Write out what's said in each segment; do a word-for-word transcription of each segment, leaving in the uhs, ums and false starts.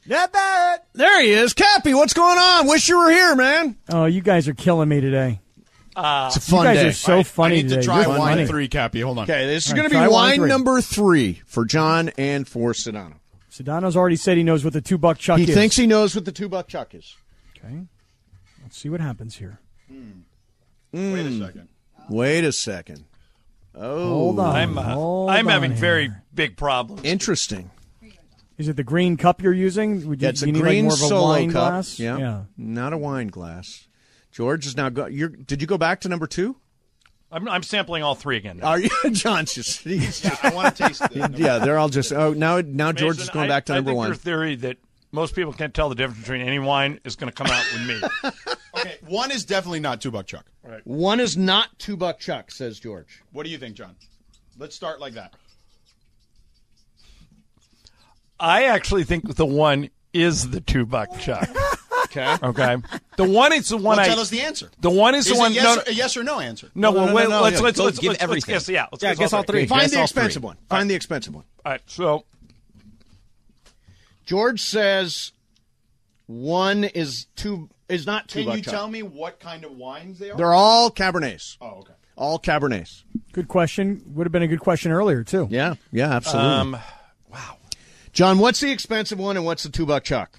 Not bad. There he is. Cappy, what's going on? Wish you were here, man. Oh, you guys are killing me today. Uh, it's a fun you guys day. are so funny I need today. to try You're wine funny. three, Cappy. Hold on. Okay, this is All going right, to be try wine wine three. number three for John and for Sedano. Sedano's already said he knows what the two-buck chuck He is. thinks he knows what the two-buck chuck is. Okay. Let's see what happens here. Mm. Wait a second. Wait a second. Oh, Hold on. I'm, uh, Hold I'm on having here. very big problems. interesting. Is it the green cup you're using? Would you, Yeah, it's you a need green like more of a solo wine cup. glass? Yeah. yeah. Not a wine glass. George is now go. You're, did you go back to number two? I'm, I'm sampling all three again. Now. Are you? John's just. He's Yeah, I want to taste it. yeah, they're all just. Oh, now now George Mason, is going I- back to I number think one. Your theory that most people can't tell the difference between any wine is going to come out with me. Okay, one is definitely not two buck chuck. One is not two buck chuck, says George. What do you think, John? Let's start like that. I actually think the one is the two buck chuck. Okay. Okay. The one is the one Well, I. tell us the answer. The one is, Is the one. it yes, no, or, a yes or no answer? no, No, well, no, wait, no, no, let's yeah. let's Go let's give let's, let's everything. guess. Yeah, let's Yeah, guess, guess all three. Find Guess the all expensive three. one. Find the expensive one. All right. So George says one is two is not two Can buck you chuck. tell me what kind of wines they are? They're all Cabernets. Oh, okay. All Cabernets. Good question. Would have been a good question earlier, too. Yeah, yeah, absolutely. um, wow. John, what's the expensive one and what's the two buck chuck?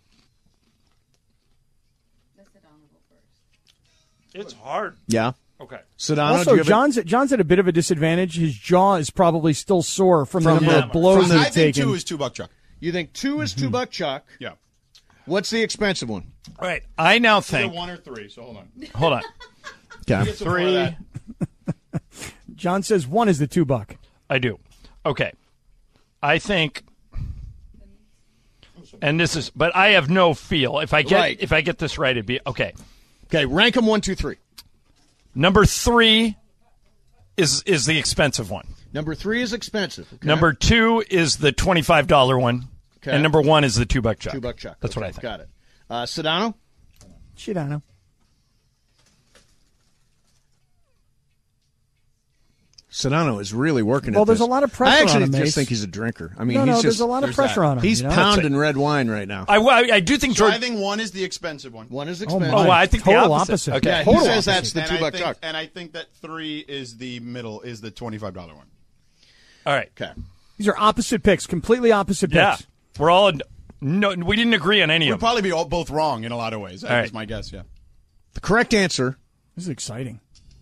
It's hard. Yeah. Okay. Sedano, do Also, you have a- John's John's at a bit of a disadvantage. His jaw is probably still sore from, From the number the- of blows from the- he's I think taken. two is two buck chuck. You think two is two buck chuck? Yeah. What's the expensive one? All right. I now Either think. one or three. So hold on. Hold on. Okay. Get some more of Three. that. John says one is the two buck. I do. Okay. I think. And this is, but I have no feel. If I get Right. if I get this right, it'd be okay. Okay, rank them one, two, three. Number three is is the expensive one. Number three is expensive. Okay. Number two is the twenty five dollar one, Okay. and number one is the two buck chuck. two buck chuck. That's Okay, what I think. Got it. Uh, Sedano? Shit, I know. Sedano is really working Well, at there's this. a lot of pressure I on actually him, just Mace. think he's a drinker. I mean, No, he's no, just there's a lot of there's pressure that. on him. he's you know? pounding red wine right now. I, I, I do think So George. I think one is the expensive one. One is Oh, expensive. my. oh, well, I think Total the opposite. opposite. Okay. Yeah, he Total says opposite. that's the and two I buck think, chuck. And I think that three is the middle, is the twenty-five dollar one. All right. Okay. These are opposite picks, completely opposite Yeah. picks. We're all. No, we didn't agree on any We'd of them. probably be all, both wrong in a lot of ways. That All was right. my guess, yeah. The correct answer This is exciting.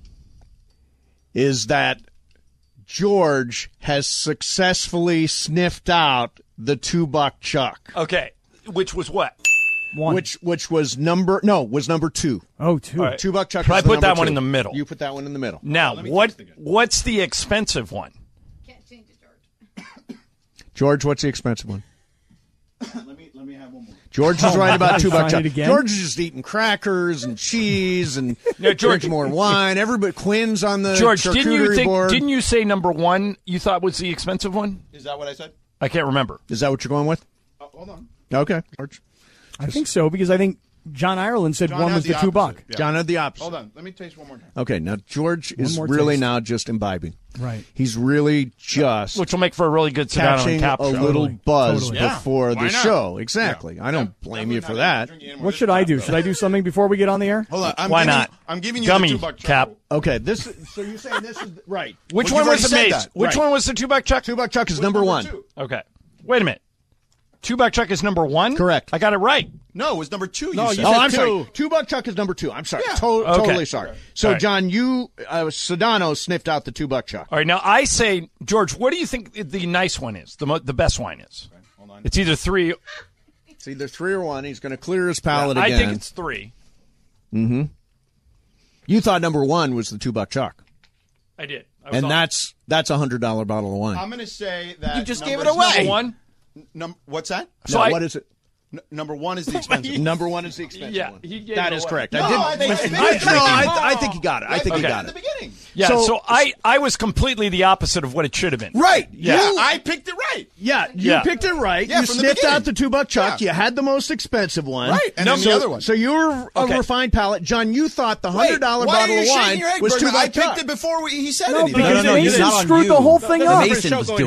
is that George has successfully sniffed out the two buck chuck, Okay. Which was what? One. which which was number no was number two. Oh, two. All right. Two buck chuck. So is I the put number that one two. in the middle. You put that one in the middle. Now, let me what? taste again. What's the expensive one? Can't change it, George. George, what's the expensive one? let me let me have one more. George is right about two buck Find chuck. it again? George is just eating crackers and cheese and No, George- drinking more wine. Everybody, Quinn's on the George, didn't you charcuterie think? board. Didn't you say number one? You thought was the expensive one? Is that what I said? I can't remember. Is that what you're going with? Oh, hold on. Okay, George. I think so because I think John Ireland said John one had was the, two opposite. buck. Yeah. John had the opposite. Hold on. Let me taste one more time. Okay, now George is more really taste. now just imbibing. Right. He's really just Which will make for a really good Sedano and catching Cap a show. little Totally. buzz Totally. Yeah. before Why the not? show. Exactly. Yeah. I don't Yeah. blame you Definitely for not that. drinking any more What of should this I crap, do? though. Should I do something before we get on the air? Hold on. I'm Why giving not? You, I'm giving you Gummy, the two buck chuck. Cap. Okay, this. So you're saying this is right? Which Well, one you've was the already mace? said that. Which Right. one was the two buck chuck? Two buck chuck is What's number one. two? Okay. Wait a minute. Two buck chuck is number one? Correct. I got it right. No, it was number two. No, you you said. oh, I'm two. sorry. Two buck chuck is number two. I'm sorry. Yeah. To- Okay. Totally sorry. So, All right. John, you uh, Sedano sniffed out the two buck chuck. All right. Now I say, George, what do you think the nice one is? The mo- the best wine is? Hold on. It's either three. It's either three or one. He's going to clear his palate I again. think it's three. You thought number one was the two buck chuck, I did. I was and off. that's that's a hundred dollar bottle of wine. I'm going to say that You just number, gave it away. Number one. Num- what's that? So no, I- what is it? N- number one is the expensive. Number one is the expensive Yeah, one. he gave That it is away. correct. No, I didn't. I think it's I, been no, I, drinking. I think he got it. I think Okay. he got in the it. beginning. Yeah. So, So- I I was completely the opposite of what it should have been. Right. Yeah. You- I picked it right. Yeah, you Yeah. picked it right. Yeah, you from the sniffed beginning. out the two buck chuck. Yeah. You had the most expensive one. Right, and No, then the so, other one. So you were a Okay. refined palate. John, you thought the Wait, hundred dollar why bottle are of you wine shaking your head, was two Bergman? buck I picked chuck. it before we, he said No, anything. because no, no, you Mason didn't. screwed the whole thing The up. Mason show was going doing here. it.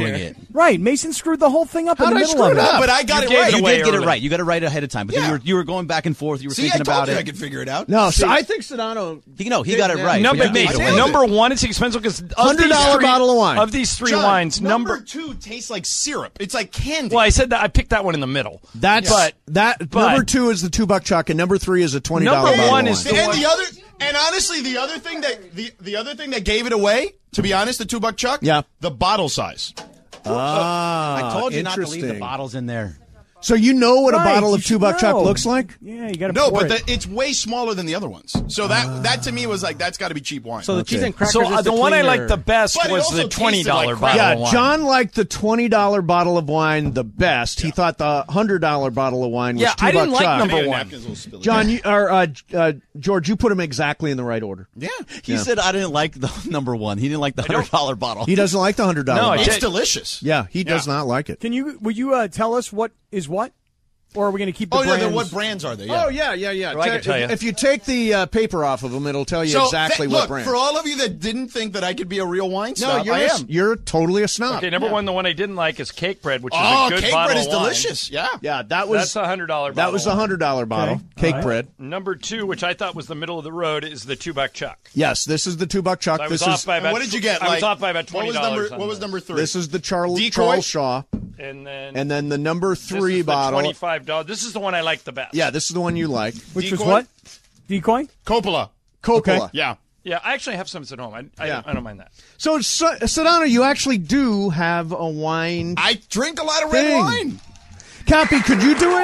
Right. Mason screwed the whole thing up How'd in the I middle screw of it it. up? But I got You it gave right. it You away did get it early. right. You got it right ahead of time. But then Yeah. you were you were going back and forth. You were See, I thinking told about you it. I could figure it out. No, so I think Sedano. He, no, he got it Yeah. right. Number but you gave it I away. nailed number one, it's expensive because Hundred dollar bottle of wine. Of these three John, wines, number, number. two tastes like syrup. It's like candy. Well, I said that I picked that one in the middle. That's But- that. but- number two is the two buck chuck, and number three is a twenty dollar Number bottle one of is wine. the and one- the other, and honestly, the other thing that the the other thing that gave it away, to be honest, the two buck chuck, Yeah. the bottle size. Ah, I told you not to leave the interesting. bottles in there. So you know what Right, a bottle you of two should buck chuck know. looks like? Yeah, you got to No, pour but it. the, it's way smaller than the other ones. So that that to me was like that's got to be cheap wine. So the cheese and crackers So is uh, the the one I cleaner. liked the best But it was also the tasted twenty dollar like crap. bottle Yeah, of wine. John liked the twenty dollar bottle of wine the best. He thought the one hundred dollar bottle of wine was Yeah, two I didn't buck like chuck. number Maybe the one. napkins will spill it. John, you, or uh, uh, George, you put them exactly in the right order. yeah, He Yeah. said I didn't like the number one. He didn't like the hundred dollar bottle. He doesn't like the hundred dollar No, I bottle. it's did. delicious. Yeah, he does Yeah. not like it. Can you? Would you uh, tell us what is what, or are we going to keep the Oh no, brands? then what brands are they? Yeah. Oh yeah, yeah, yeah. Well, I can Ta- tell if, you. if you take the uh, paper off of them, it'll tell you So exactly th- what look, brand. for all of you that didn't think that I could be a real wine no, snob, you're I a- am. you're totally a snob. Okay, number one, the one I didn't like is Cake Bread, which is Oh, a good cake bottle bread is of wine. delicious. Yeah. Yeah, that was That's a hundred dollar. that was the hundred dollar bottle Okay. cake All right. bread. Number two, which I thought was the middle of the road, is the two buck chuck. Yes, this is the two buck chuck. I this was off is by And about. what did you get? I was like, off by about what twenty was dollars. number? What was number three? this is the Charles Decoy? Charles Shaw, And then and then the number this three is the bottle. twenty-five dollars. This is the one I like the best. Yeah, this is the one you like. Which was Decoy? what? Decoy. Coppola. Coppola. Yeah. yeah. I actually have some at home. I, I, Yeah. I don't mind that. So, so Sedano, you actually do have a wine. I drink a lot of Thing. red wine. Cappy, could you do it?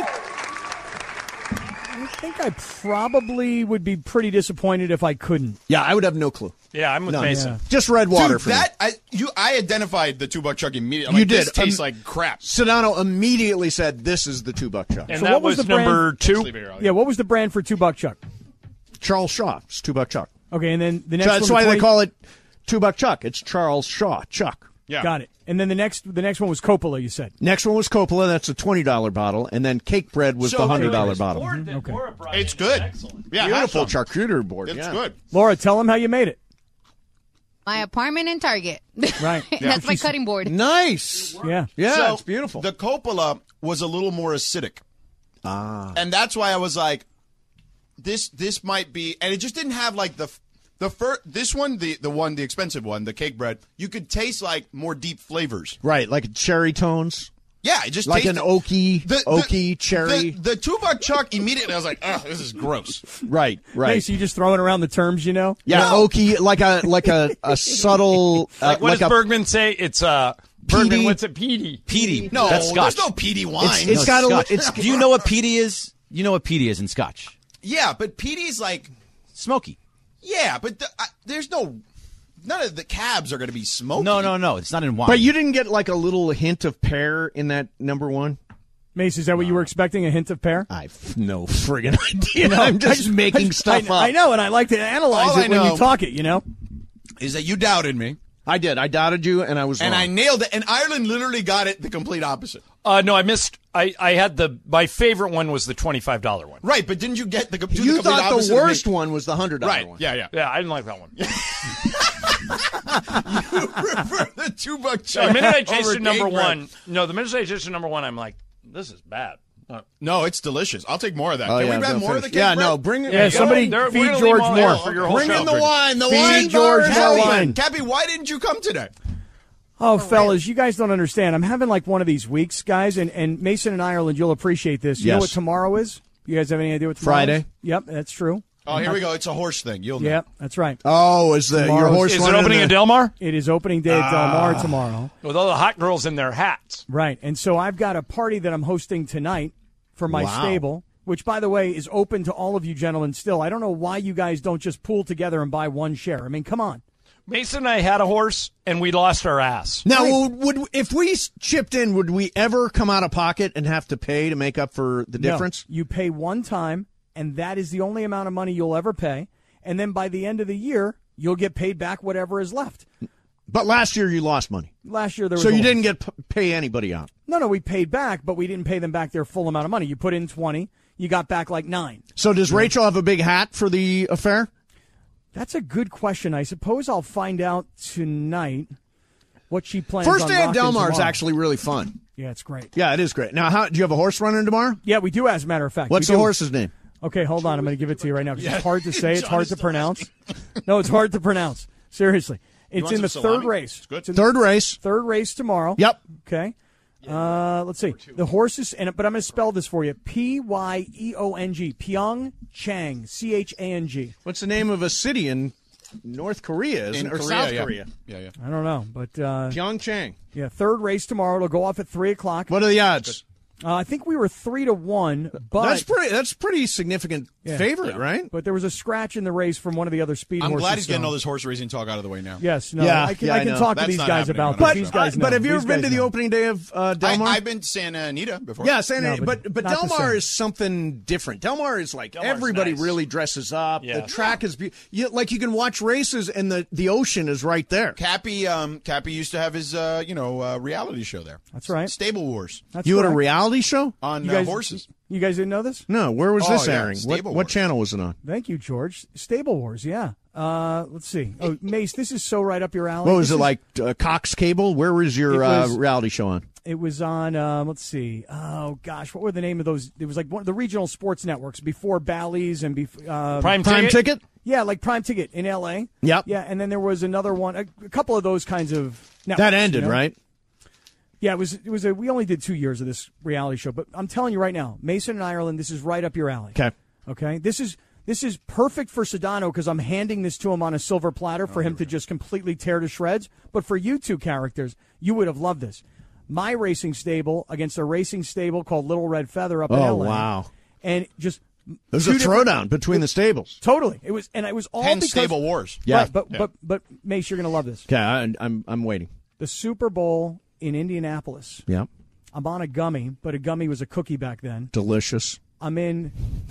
I think I probably would be pretty disappointed if I couldn't. Yeah, I would have no clue. Yeah, I'm with No, Mason. yeah. Just red water Dude, for that I you I identified the two buck chuck immediately. I'm You like, This did. tastes Um, like crap. me. Sedano immediately said, "This is the two buck chuck." And So that what was was, the brand- number two. Leave it here, I'll- Yeah. What was the brand for two buck chuck? Charles Shaw. It's two buck chuck. Okay, and then the next. So one, that's the why they twenty call it two buck chuck. It's Charles Shaw Chuck. Yeah. Got it. And then the next, the next one was Coppola. You said. Next one was Coppola. That's a twenty dollar bottle, and then Cake Bread was So the hundred good. dollar bottle. Okay. It's good. Yeah, Beautiful have some. charcuterie board. It's yeah. good. Laura, tell them how you made it. My apartment in Target. Right. That's my cutting board. Nice. Yeah. Yeah, So, it's beautiful. The Coppola was a little more acidic. ah. And that's why I was like, this this might be, and it just didn't have like the the first this one the the one the expensive one the cake bread. You could taste like more deep flavors. Right, like cherry tones, Yeah, it just like tasted, an oaky, the, the- oaky cherry. The, the two buck chuck immediately I was like, oh, this is gross. right, right. Hey, so you just throwing around the terms, you know? yeah, No. oaky, like a like a, a subtle, uh, Like what like does a. Bergman say? It's uh, Bergman. Peaty. What's it? Peaty. Peaty. No, That's Scotch. there's no peaty wine. It's- it's No, got a- Scotch. it's- Do you know what peaty is? You know what peaty is in Scotch? yeah, but peaty's like Smoky. yeah, but the, I, there's no none of the cabs are going to be smoky. No, no, no. It's not in wine. But you didn't get like a little hint of pear in that number one. Mace, is that what you were expecting? A hint of pear? I've no friggin' idea. I'm just making stuff I, up. I know, and I like to analyze All it I when know- you talk it. You know. is that you doubted me I did. I doubted you, and I was and wrong. I nailed it. And Ireland literally got it the complete opposite. Uh, no, I missed. I, I had the my favorite one was the twenty-five dollar one. Right, but didn't you get the, do the you complete thought opposite the of me? worst one was the hundred dollar Right? one. Yeah, yeah. Yeah, I didn't like that one. the two buck The chuck. minute I over tasted number cake bread. one, no, the minute I tasted number one, I'm like, this is bad. Uh, No, it's delicious. I'll take more of that. Oh, Can yeah, we grab don't more of the finish. cake Yeah, bread? no, bring it. Yeah, somebody They're- we're feed gonna George leave all- more. yeah, for your whole Bring show. in the wine. The Feed wine George bar is more heavy. wine. Cappy, why didn't you come today? Oh, fellas, you guys don't understand. I'm having like one of these weeks, guys, and, and Mason and Ireland, you'll appreciate this. You know Yes. what tomorrow is? You guys have any idea what tomorrow Friday. is? Yep, that's true. Oh, here we go. It's a horse thing. You'll know. Yep, that's right. Oh, is the your Tomorrow's- horse Is it running opening the, at Del Mar? It is opening day at Del Mar tomorrow. With all the hot girls in their hats. Right, and so I've got a party that I'm hosting tonight for my Wow. stable, which, by the way, is open to all of you gentlemen still. I don't know why you guys don't just pool together and buy one share. I mean, come on. Mason and I had a horse, and we lost our ass. Now, would, would if we chipped in, would we ever come out of pocket and have to pay to make up for the No, difference? you pay one time, and that is the only amount of money you'll ever pay. And then by the end of the year, you'll get paid back whatever is left. But last year you lost money, Last year there was so a you loss. didn't get p- pay anybody out. No, no, we paid back, but we didn't pay them back their full amount of money. You put in twenty, you got back like nine. So does Rachel have a big hat for the affair? That's a good question. I suppose I'll find out tonight. what she plans First on day of rocking Del Mar is tomorrow. actually really fun. Yeah, it's great. Yeah, it is great. Now, how do you have a horse running tomorrow? Yeah, we do, as a matter of fact. What's We the do. horse's name? Okay, hold on. I'm going to give it to you right now because it's hard to say. It's hard to pronounce. No, it's hard to pronounce. Seriously. It's want in the some third salami? race. It's good. It's in the Third race. third race tomorrow. Yep. Okay. Uh, let's see. The horses, and but I'm going to spell this for you. P Y E O N G. Pyong Chang. C H A N G. What's the name of a city in North Korea, isn't In it? Or Korea, South yeah. Korea? Yeah, yeah. I don't know, but uh, Pyeongchang. yeah, third race tomorrow. It'll go off at three o'clock. What are the odds? Uh, I think we were three to one, but That's pretty. That's pretty significant Yeah. favorite, right? but there was a scratch in the race from one of the other speed I'm horses. glad he's getting so- all this horse racing talk out of the way now. Yes, no, Yeah, I can yeah, I I can know. talk to That's these not guys happening about on this. our These show. guys Uh, know. but have you These ever been guys to the know. opening day of uh, Del I, Mar? I've been to Santa Anita before. Yeah, Santa, No, but but but not Del the Mar same. is something different. Del Mar is like Mar's everybody nice. really dresses up. Yeah. The track is be- you, like you can watch races and the, the ocean is right there. Cappy, um, Cappy used to have his, uh, you know, uh, reality show there. That's right. Stable Wars That's You had a correct. reality show? on You uh, guys, horses. You guys didn't know this? No, where was Oh, this yeah, airing? What, Stable what Wars. channel was it on? Thank you, George. Stable Wars, yeah. Uh, let's see. Oh, Mace, this is so right up your alley. What was This it is- like? Uh, Cox Cable? Where was your It was- uh, reality show on? It was on. Um, let's see. Oh gosh, what were the name of those? It was like one of the regional sports networks before Bally's and before. Uh, Prime, Prime ticket? Ticket? Yeah, like Prime Ticket in L A. Yep. Yeah, and then there was another one. A, a couple of those kinds of. Networks, That ended, you know? right? Yeah, it was. It was a. We only did two years of this reality show, but I'm telling you right now, Mason and Ireland, this is right up your alley. Okay. Okay. This is this is perfect for Sedano because I'm handing this to him on a silver platter for him to just completely tear to shreds. But for you two characters, you would have loved this. My racing stable against a racing stable called Little Red Feather up in Oh, L A. wow. And just There's two a different- throwdown between the stables. Totally. It was, and it was all Hence because Stable Wars. Yeah. Right, but but but Mace, you're going to love this. Okay, I, I'm I'm waiting. The Super Bowl in Indianapolis. Yeah, I'm on a gummy, but a gummy was a cookie back then. delicious. I'm in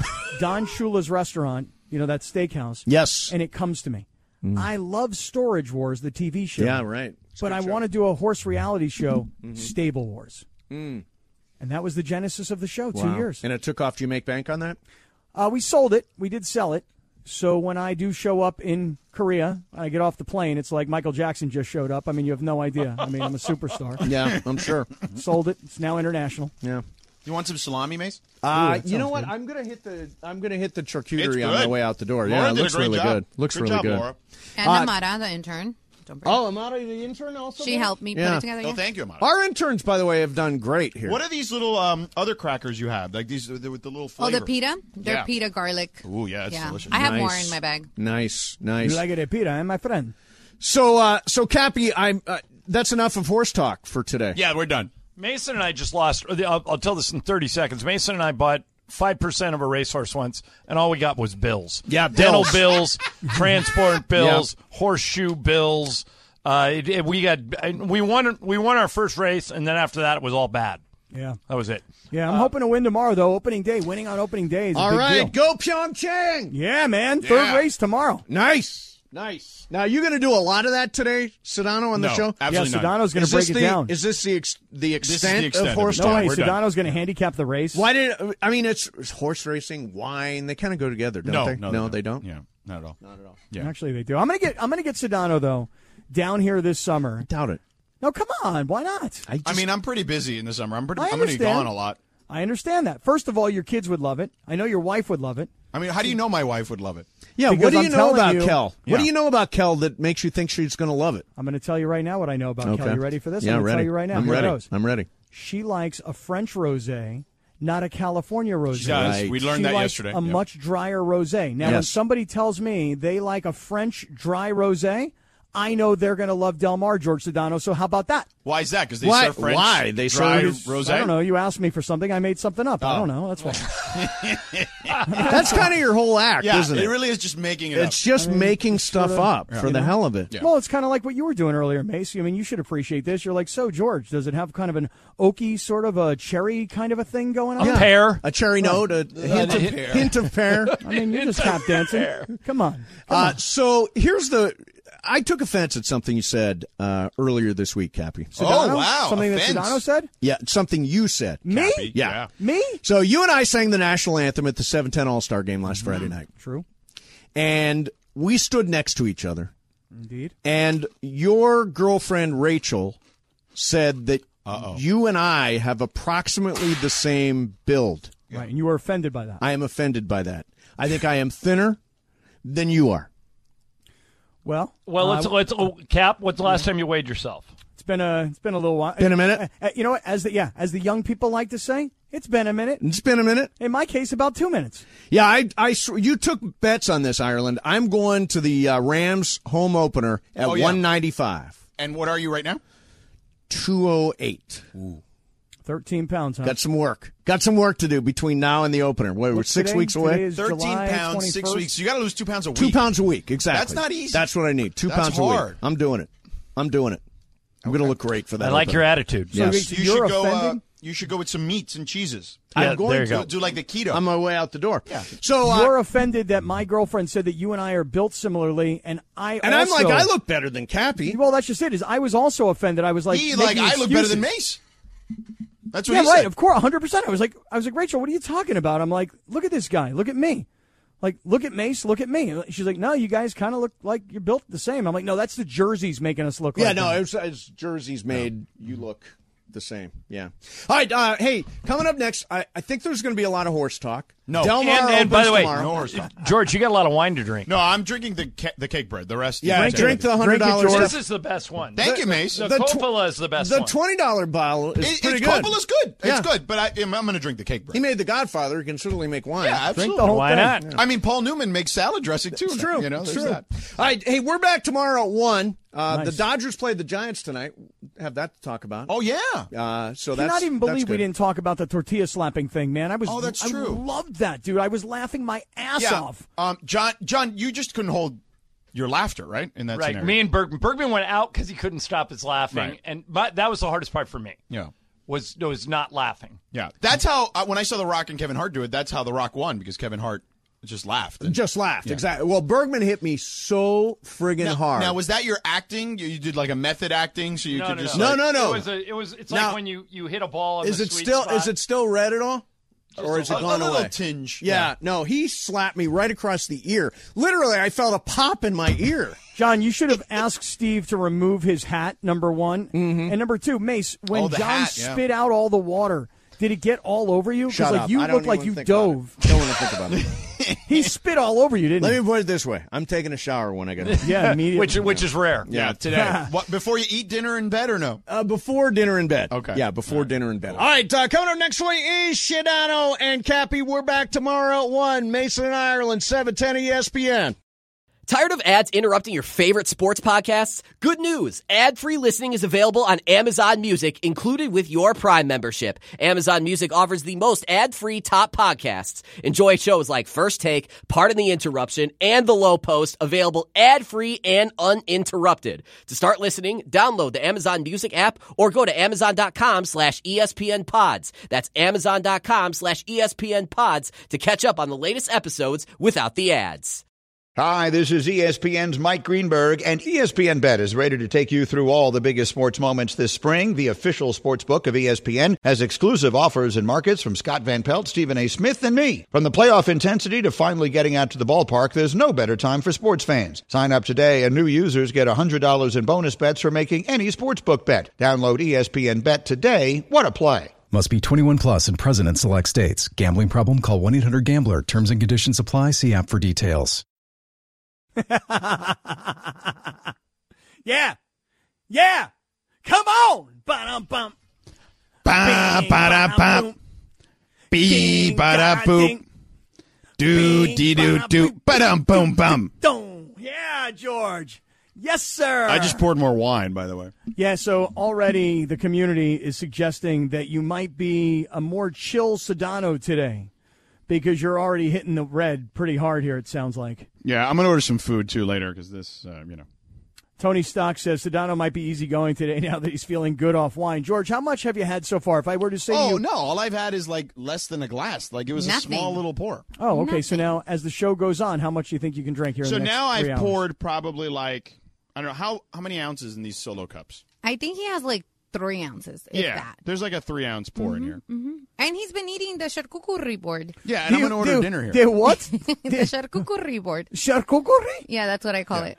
Don Shula's restaurant, you know, that steakhouse. Yes. And it comes to me. I love Storage Wars, the T V show. Yeah, right. But I want to do a horse reality show, Stable Wars. And that was the genesis of the show, two Wow. years. And it took off. Do you make bank on that? Uh, we sold it. We did sell it. So when I do show up in Korea, I get off the plane, it's like Michael Jackson just showed up. I mean, you have no idea. I mean, I'm a superstar. Yeah, I'm sure. Sold it. It's now international. Yeah. You want some salami, Mace? Uh, that you know sounds what? good. I'm gonna hit the I'm gonna hit the It's charcuterie on good. my way out the door. Laura yeah, it did a looks great really job. good. Looks Good really job, good. Laura. And Uh, Amara, the intern. Don't forget. Oh, Amara, the intern, also. she there? helped me Yeah. put it together. Oh, Yeah. thank you, Amada. Our interns, by the way, have done great here. What are these little um, other crackers you have? Like these with the, with the little Oh, flavor? the pita? They're Yeah. pita garlic. Ooh, yeah, it's yeah. delicious. I have more Nice. in my bag. Nice, You nice. like it at Pita, eh, my friend? So, uh, so Cappy, I'm. Uh, that's enough of horse talk for today. Yeah, we're done. Mason and I just lost. or the- I'll, I'll tell this in thirty seconds. Mason and I bought five percent of a racehorse once, and all we got was bills. Yeah, dental bills. bills, transport bills, horseshoe bills. Uh, it, it- we got we won we won our first race, and then after that it was all bad. Yeah. That was it. Yeah, I'm hoping to win tomorrow, though. Opening day. Winning on opening day is a All big right, deal. go Pyeongchang. Yeah, man. Third Yeah. race tomorrow. Nice, nice. Now you're going to do a lot of that today, Sedano, on the No, show. absolutely yeah, not. Sedano's going Is to break this it the, down. Is this the ex, the is the extent, extent of of horse it. no talk? way. we're done. Sedano's going to handicap the race. Why did I mean it's, it's horse racing, wine? They kind of go together, don't No, they? no, they don't. Yeah, not at all. Not at all. Yeah. Actually, they do. I'm going to get. I'm going to get Sedano though down here this summer. Doubt it. No, come on. Why not? I, just, I mean, I'm pretty busy in the summer. I'm pretty. I I'm going to be understand. gone a lot. I understand that. First of all, your kids would love it. I know your wife would love it. I mean, how do you know my wife would love it? yeah. because What do I'm you know telling about you- Kel? What Yeah. do you know about Kel that makes you think she's going to love it? I'm going to tell you right now what I know about Okay. Kelly. You ready for this? Yeah, I'm going to ready. tell you right now. I'm Here it ready. goes. I'm ready. She likes a French rosé, not a California rosé. She does. Right. We learned she that likes yesterday. a Yeah. much drier rosé. Now, when Yes. somebody tells me they like a French dry rosé, I know they're going to love Del Mar, George Sedano. So how about that? Why is that? Because they Why- serve French why? They dry serve- rosé. I don't know. You asked me for something. I made something up. I don't know. That's why. That's kind of your whole act, Yeah, isn't it? it really is just making it it's up. just making stuff sorta- up for the hell of it. Yeah. Well, it's kind of like what you were doing earlier, Macy. I mean, you should appreciate this. You're like, so, George, does it have kind of an oaky sort of a cherry kind of a thing going on? A pear. A cherry note, a hint of, hint of pear. I mean, you're just tap dancing. Come on. Come Uh, on. so here's the. I took offense at something you said uh, earlier this week, Cappy. Sedano? Oh, wow, Something offense. that Sedano said? Yeah, something you said. Me? Cappy. Yeah. Yeah. Me? So you and I sang the national anthem at the seven ten All-Star game last Friday night. True. And we stood next to each other. Indeed. And your girlfriend, Rachel, said that Uh-oh. you and I have approximately the same build. Right, and you were offended by that. I am offended by that. I think I am thinner than you are. Well, Well, let's uh, let's oh, Cap. What's the last time you weighed yourself? it's been a it's been a little while. Been a minute? Uh, you know what? As the yeah, as the young people like to say, it's been a minute. It's been a minute. In my case, about two minutes. Yeah, I, I, sw- you took bets on this, Ireland. I'm going to the uh, Rams home opener at Oh, yeah. one ninety-five. And what are you right now? two oh eight. Thirteen pounds, huh? Got some work. Got some work to do between now and the opener. What, we're What's six today? weeks Today away? is Thirteen July pounds, six twenty-first. weeks. You got to lose two pounds a week. Two pounds a week, exactly. That's not easy. That's what I need. Two That's pounds a hard. week. I'm doing it. I'm doing it. I'm going to look great for that. I like opener. your attitude. So Yes. you- You You're should go. Uh, offended? you should go with some meats and cheeses. Yeah, I'm going there you to go. Do like the keto. on my way out the door. Yeah. So, uh, You're offended that my girlfriend said that you and I are built similarly, and I and also, I'm like, I look better than Cappy. Well, that's just it. Is I was also offended. I was like, he like making I look better than excuses. Mace. That's what Yeah, he right. said. Of course, one hundred percent. I was like, I was like, Rachel, what are you talking about? I'm like, look at this guy. Look at me. Like, look at Mace. Look at me. She's like, no, you guys kind of look like you're built the same. I'm like, no, that's the jerseys making us look Yeah, like no, that. it was, as jerseys made, you look the same. Yeah. All right. Uh, hey, coming up next, I, I think there's going to be a lot of horse talk. No. Del Mar And, and opens by the way, tomorrow. No horse talk. George, you got a lot of wine to drink. No, I'm drinking the ca- the cake bread. The rest. Yeah, Drink drink it. the hundred Drink it, dollars. George. This is the best one. Thank you, Mace. The, The the tw- Coppola is the best The one. twenty dollar bottle is It, pretty it's good. Coppola's good. Yeah. It's good, but I, I'm going to drink the cake bread. He made The Godfather. He can certainly make wine. Yeah, absolutely. Drink the whole Why thing. not? I mean, Paul Newman makes salad dressing too. It's true. You know, it's there's true. that. All right. Hey, we're back tomorrow at one. Uh, Nice. The Dodgers played the Giants tonight. Have that to talk about. Oh yeah. Uh, so I that's cannot even that's believe we good. didn't talk about the tortilla slapping thing, man. I was. Oh, that's I true. loved that, dude. I was laughing my ass Yeah. off. Um, John, John, you just couldn't hold your laughter, right? In that Right. scenario. Me and Bergman. Bergman went out because he couldn't stop his laughing, Right. and my, that was the hardest part for me. Yeah. Was was not laughing. Yeah. That's how uh, when I saw The Rock and Kevin Hart do it. That's how The Rock won because Kevin Hart just laughed. And- Just laughed. Yeah. Exactly. Well, Bergman hit me so friggin' now, hard. now, was that your acting? You, you did like a method acting, so you No, could no, just no. No, like, no, no. It was a, it was. It's Now- like when you, you hit a ball. In is the it sweet still spot. is it still red at all? Or is a, it gone a little away? tinge. Yeah, no, he slapped me right across the ear. Literally, I felt a pop in my ear. John, you should have asked Steve to remove his hat, number one. Mm-hmm. And number two, Mace, when Oh, the John hat, yeah. spit out all the water, did it get all over you? Shut like up. you I don't looked like even you think about dove. it. Don't want to think about it. He spit all over you, didn't Let he? me put it this way. I'm taking a shower when I get home. Yeah, immediately. which which is rare. Yeah, today. What, before you eat dinner in bed or no? Uh, before dinner in bed. Okay. Yeah, before dinner in bed. All right, uh, coming up next week is Shadano and Cappy. We're back tomorrow at one. Mason and Ireland, seven ten E S P N. Tired of ads interrupting your favorite sports podcasts? Good news. Ad-free listening is available on Amazon Music, included with your Prime membership. Amazon Music offers the most ad-free top podcasts. Enjoy shows like First Take, Pardon the Interruption, and The Low Post, available ad-free and uninterrupted. To start listening, download the Amazon Music app or go to amazon.com slash ESPN pods. That's amazon.com slash ESPN pods to catch up on the latest episodes without the ads. Hi, this is E S P N's Mike Greenberg, and E S P N Bet is ready to take you through all the biggest sports moments this spring. The official sports book of E S P N has exclusive offers and markets from Scott Van Pelt, Stephen A. Smith, and me. From the playoff intensity to finally getting out to the ballpark, there's no better time for sports fans. Sign up today, and new users get one hundred dollars in bonus bets for making any sportsbook bet. Download E S P N Bet today. What a play. Must be twenty-one plus and present in select states. Gambling problem? Call one eight hundred gambler. Terms and conditions apply. See app for details. Yeah. Yeah. Come on. Ba-dum-bum. Ba ba da ba. Bee ba da boop. Do dee doo doo. Ba dum boom bum. Dum. Yeah, George. Yes, sir. I just poured more wine, by the way. Yeah, so already the community is suggesting that you might be a more chill Sedano today because you're already hitting the red pretty hard here, it sounds like. Yeah, I'm gonna order some food too later because this, uh, you know. Tony Stock says Sedano might be easygoing today now that he's feeling good off wine. George, how much have you had so far? If I were to say Oh you... no, all I've had is like less than a glass. Like it was Nothing. a small little pour. Oh, okay. So now, as the show goes on, how much do you think you can drink here So in the next now three I've hours? poured probably like I don't know how how many ounces in these solo cups. I think he has like three ounces. If yeah, that. there's like a three ounce pour in here. And he's been eating the charcuterie board. Yeah, and I'm You- gonna order the- dinner here. The what? the charcuterie board. Charcuterie? Yeah, that's what I call it.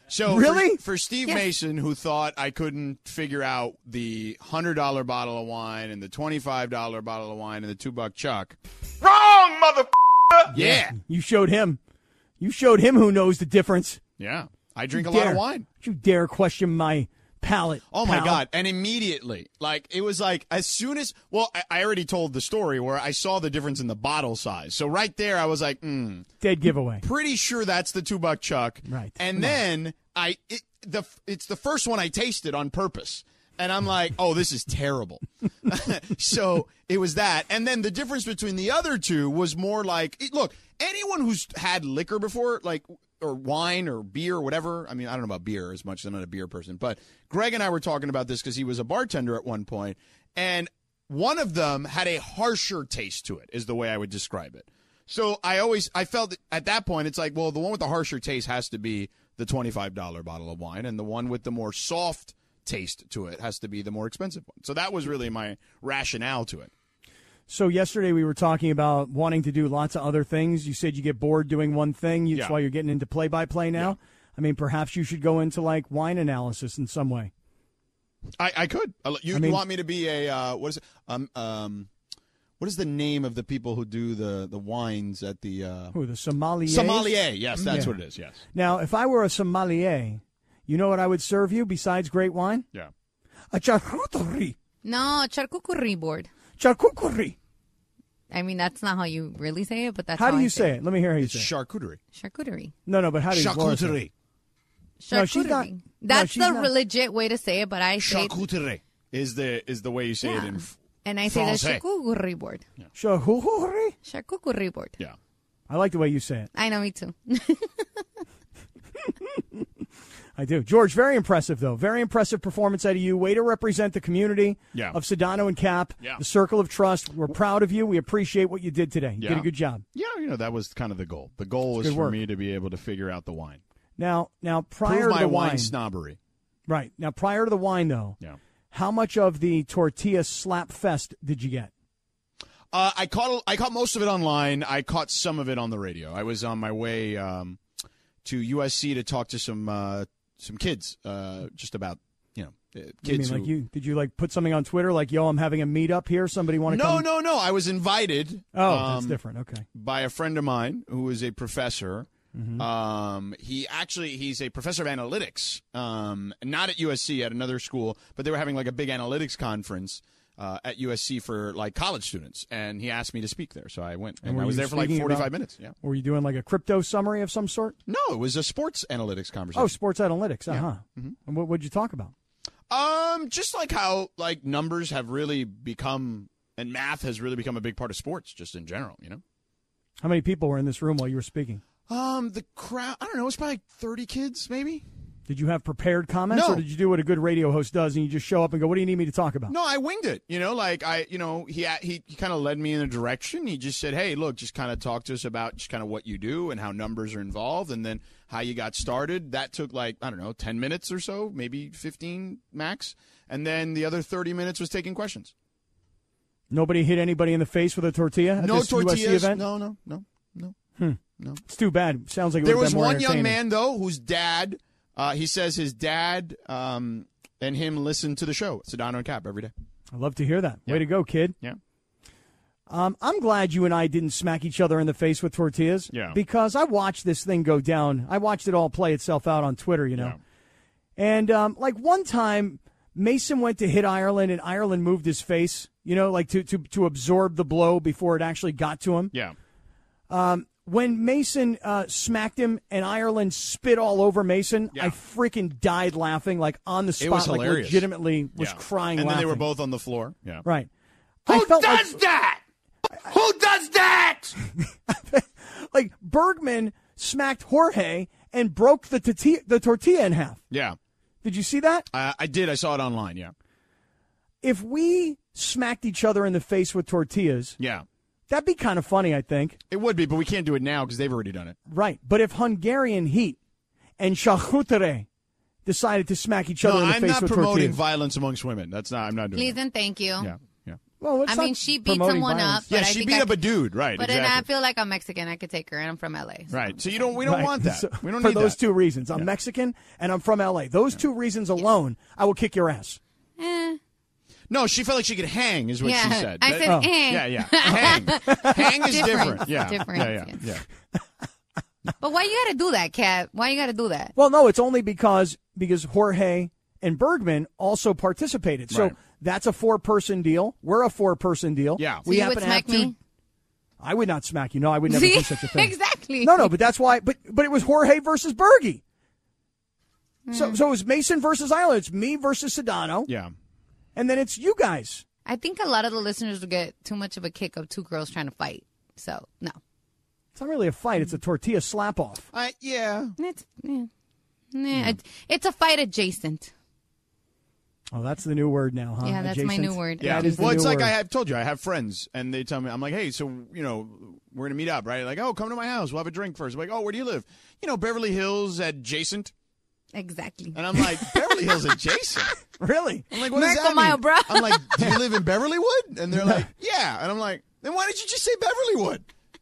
So Really? for, for Steve Yes. Mason, who thought I couldn't figure out the one hundred dollars bottle of wine and the twenty-five dollars bottle of wine and the two-buck chuck. Wrong, mother. Yeah. You showed him. You showed him who knows the difference. Yeah. I drink a Dare. lot of wine. Don't you dare question my palate. Oh, my pal. God. And immediately, like, it was like, as soon as, well, I, I already told the story where I saw the difference in the bottle size. So right there, I was like, hmm. Dead giveaway. Pretty sure that's the two buck chuck. Right. And Come then I, it, the, it's the first one I tasted on purpose. And I'm like, oh, this is terrible. So it was that. And then the difference between the other two was more like, it, look, anyone who's had liquor before, like, or wine or beer or whatever. I mean, I don't know about beer as much as I'm not a beer person. But Greg and I were talking about this because he was a bartender at one point, and one of them had a harsher taste to it, is the way I would describe it. So I always, I felt that at that point, it's like, well, the one with the harsher taste has to be the twenty-five dollars bottle of wine, and the one with the more soft taste to it has to be the more expensive one. So that was really my rationale to it. So yesterday we were talking about wanting to do lots of other things. You said you get bored doing one thing. That's Yeah. why you're getting into play-by-play now. Yeah. I mean, perhaps you should go into, like, wine analysis in some way. I, I could. Uh, You, I mean- you want me to be a uh, what is it? Um, um, what is the name of the people who do the, the wines at the uh, Who, the sommelier? sommelier? Yes, that's Yeah. what it is. Yes. Now, if I were a sommelier, you know what I would serve you besides great wine? Yeah. A charcuterie. No, charcuterie board. Charcuterie. I mean, that's not how you really say it, but that's How do I you say say it? Let me hear how you It's say it. charcuterie. Charcuterie. No, no, but how do you Laura say it? Charcuterie. No, she's not- Charcuterie. no, That's she's the not. legit way to say it, but I say it, Charcuterie is the is the way you say it Yeah. in. and I say the Francais. charcuterie board. Charcuterie? Charcuterie board. Yeah. I like the way you say it. I know, me too. I do. George, very impressive, though. Very impressive performance out of you. Way to represent the community Yeah. of Sedano and Cap, Yeah. the Circle of Trust. We're proud of you. We appreciate what you did today. You did Yeah. a good job. Yeah, you know that was kind of the goal. The goal was Good for work. me to be able to figure out the wine, Now, now prior prove to my the wine wine, snobbery. right? Now, prior to the wine, though, Yeah. how much of the tortilla slap fest did you get? Uh, I caught I caught most of it online. I caught some of it on the radio. I was on my way um, to U S C to talk to some uh, some kids, uh, just about you know uh, kids. You mean like who, you? Did you like put something on Twitter like, "Yo, I'm having a meetup here. Somebody want to no, come?" no, no. I was invited. Oh, um, that's different. Okay. by a friend of mine who is a professor. Mm-hmm. Um, he actually he's a professor of analytics. Um, not at U S C, at another school, but they were having like a big analytics conference uh, at U S C for like college students, and he asked me to speak there, so I went, and, were I was you there for like speaking forty-five about- minutes. Yeah. Were you doing like a crypto summary of some sort? No, it was a sports analytics conversation. Oh, sports analytics. Uh huh. Mm-hmm. And what would you talk about? Um, just like how like numbers have really become, and math has really become a big part of sports, just in general. You know. How many people were in this room while you were speaking? Um, the crowd. I don't know. It was probably like thirty kids, maybe. Did you have prepared comments, No. or did you do what a good radio host does and you just show up and go, "What do you need me to talk about?" No, I winged it. You know, like I, you know, he he, he kind of led me in a direction. He just said, "Hey, look, just kind of talk to us about just kind of what you do and how numbers are involved, and then how you got started." That took like I don't know, ten minutes or so, maybe fifteen max, and then the other thirty minutes was taking questions. Nobody hit anybody in the face with a tortilla at No this U S C tortillas. event? No, no, no, no. It's too bad. Sounds like it There would've was been more one young entertaining. man though whose dad, uh, he says his dad um, and him listen to the show, Sedano and Cap, every day. I'd love to hear that. Yeah. Way to go, kid. Yeah. Um, I'm glad you and I didn't smack each other in the face with tortillas. Yeah. Because I watched this thing go down. I watched it all play itself out on Twitter, you know. And um, like one time, Mason went to hit Ireland, and Ireland moved his face, you know, like to, to, to absorb the blow before it actually got to him. Yeah. When Mason uh, smacked him and Ireland spit all over Mason, Yeah. I freaking died laughing, like on the spot, It was like hilarious. legitimately was Yeah. crying And then laughing. they were both on the floor. Yeah. Right. Who I felt does like, that? Who does that? like Bergman smacked Jorge and broke the, tortilla, the tortilla in half. Yeah. Did you see that? Uh, I did. I saw it online. Yeah. If we smacked each other in the face with tortillas, Yeah. that'd be kind of funny, I think. It would be, but we can't do it now because they've already done it. Right. But if Hungarian Heat and charcuterie decided to smack each other No, in the I'm face not with promoting tortillas. violence amongst women. That's not. I'm not doing Please that. and thank you. Yeah. Yeah. Well, it's I not mean, she beat promoting someone violence. up. Yeah, but I she think beat I up a could- dude, right? But exactly. then I feel like I'm Mexican. I could take her, and I'm from L A. so- Right. So you don't. We don't Right. want that. So, we don't for need those that. two reasons. I'm Mexican and I'm from L A. Those two reasons alone, I will kick your ass. Eh. No, she felt like she could hang, is what Yeah, she said. I That- said Oh. eh. Yeah, yeah. Hang. Hang is Difference. different. Yeah. Difference, Yeah, yeah, yes. yeah. But why you gotta do that, Kat? Why you gotta do that? Well, no, it's only because because Jorge and Bergman also participated. So Right. that's a four-person deal. We're a four-person deal. Yeah. So we you happen would to have smack two. me? I would not smack you. No, I would never See? do such a thing. Exactly. No, no, but that's why. But but it was Jorge versus Bergie. Hmm. So so it was Mason versus Isla. It's me versus Sedano, Yeah. and then it's you guys. I think a lot of the listeners would get too much of a kick of two girls trying to fight. So no, It's not really a fight. It's a tortilla slap off. I, yeah. it's yeah. Nah, it's, it's a fight adjacent. Oh, that's the new word now, huh? Yeah, that's my Adjacent. new word. Yeah. That is the Well, it's new like word. I have told you, I have friends, and they tell me, I'm like, hey, so, you know, we're going to meet up, right? Like, oh, come to my house. We'll have a drink first. I'm like, oh, where do you live? You know, Beverly Hills adjacent. Exactly. And I'm like, Beverly Hills adjacent? Really? I'm like, what does Miracle that Mile, mean? bro. I'm like, do you live in Beverlywood? And they're like, yeah. And I'm like, then why did you just say Beverlywood?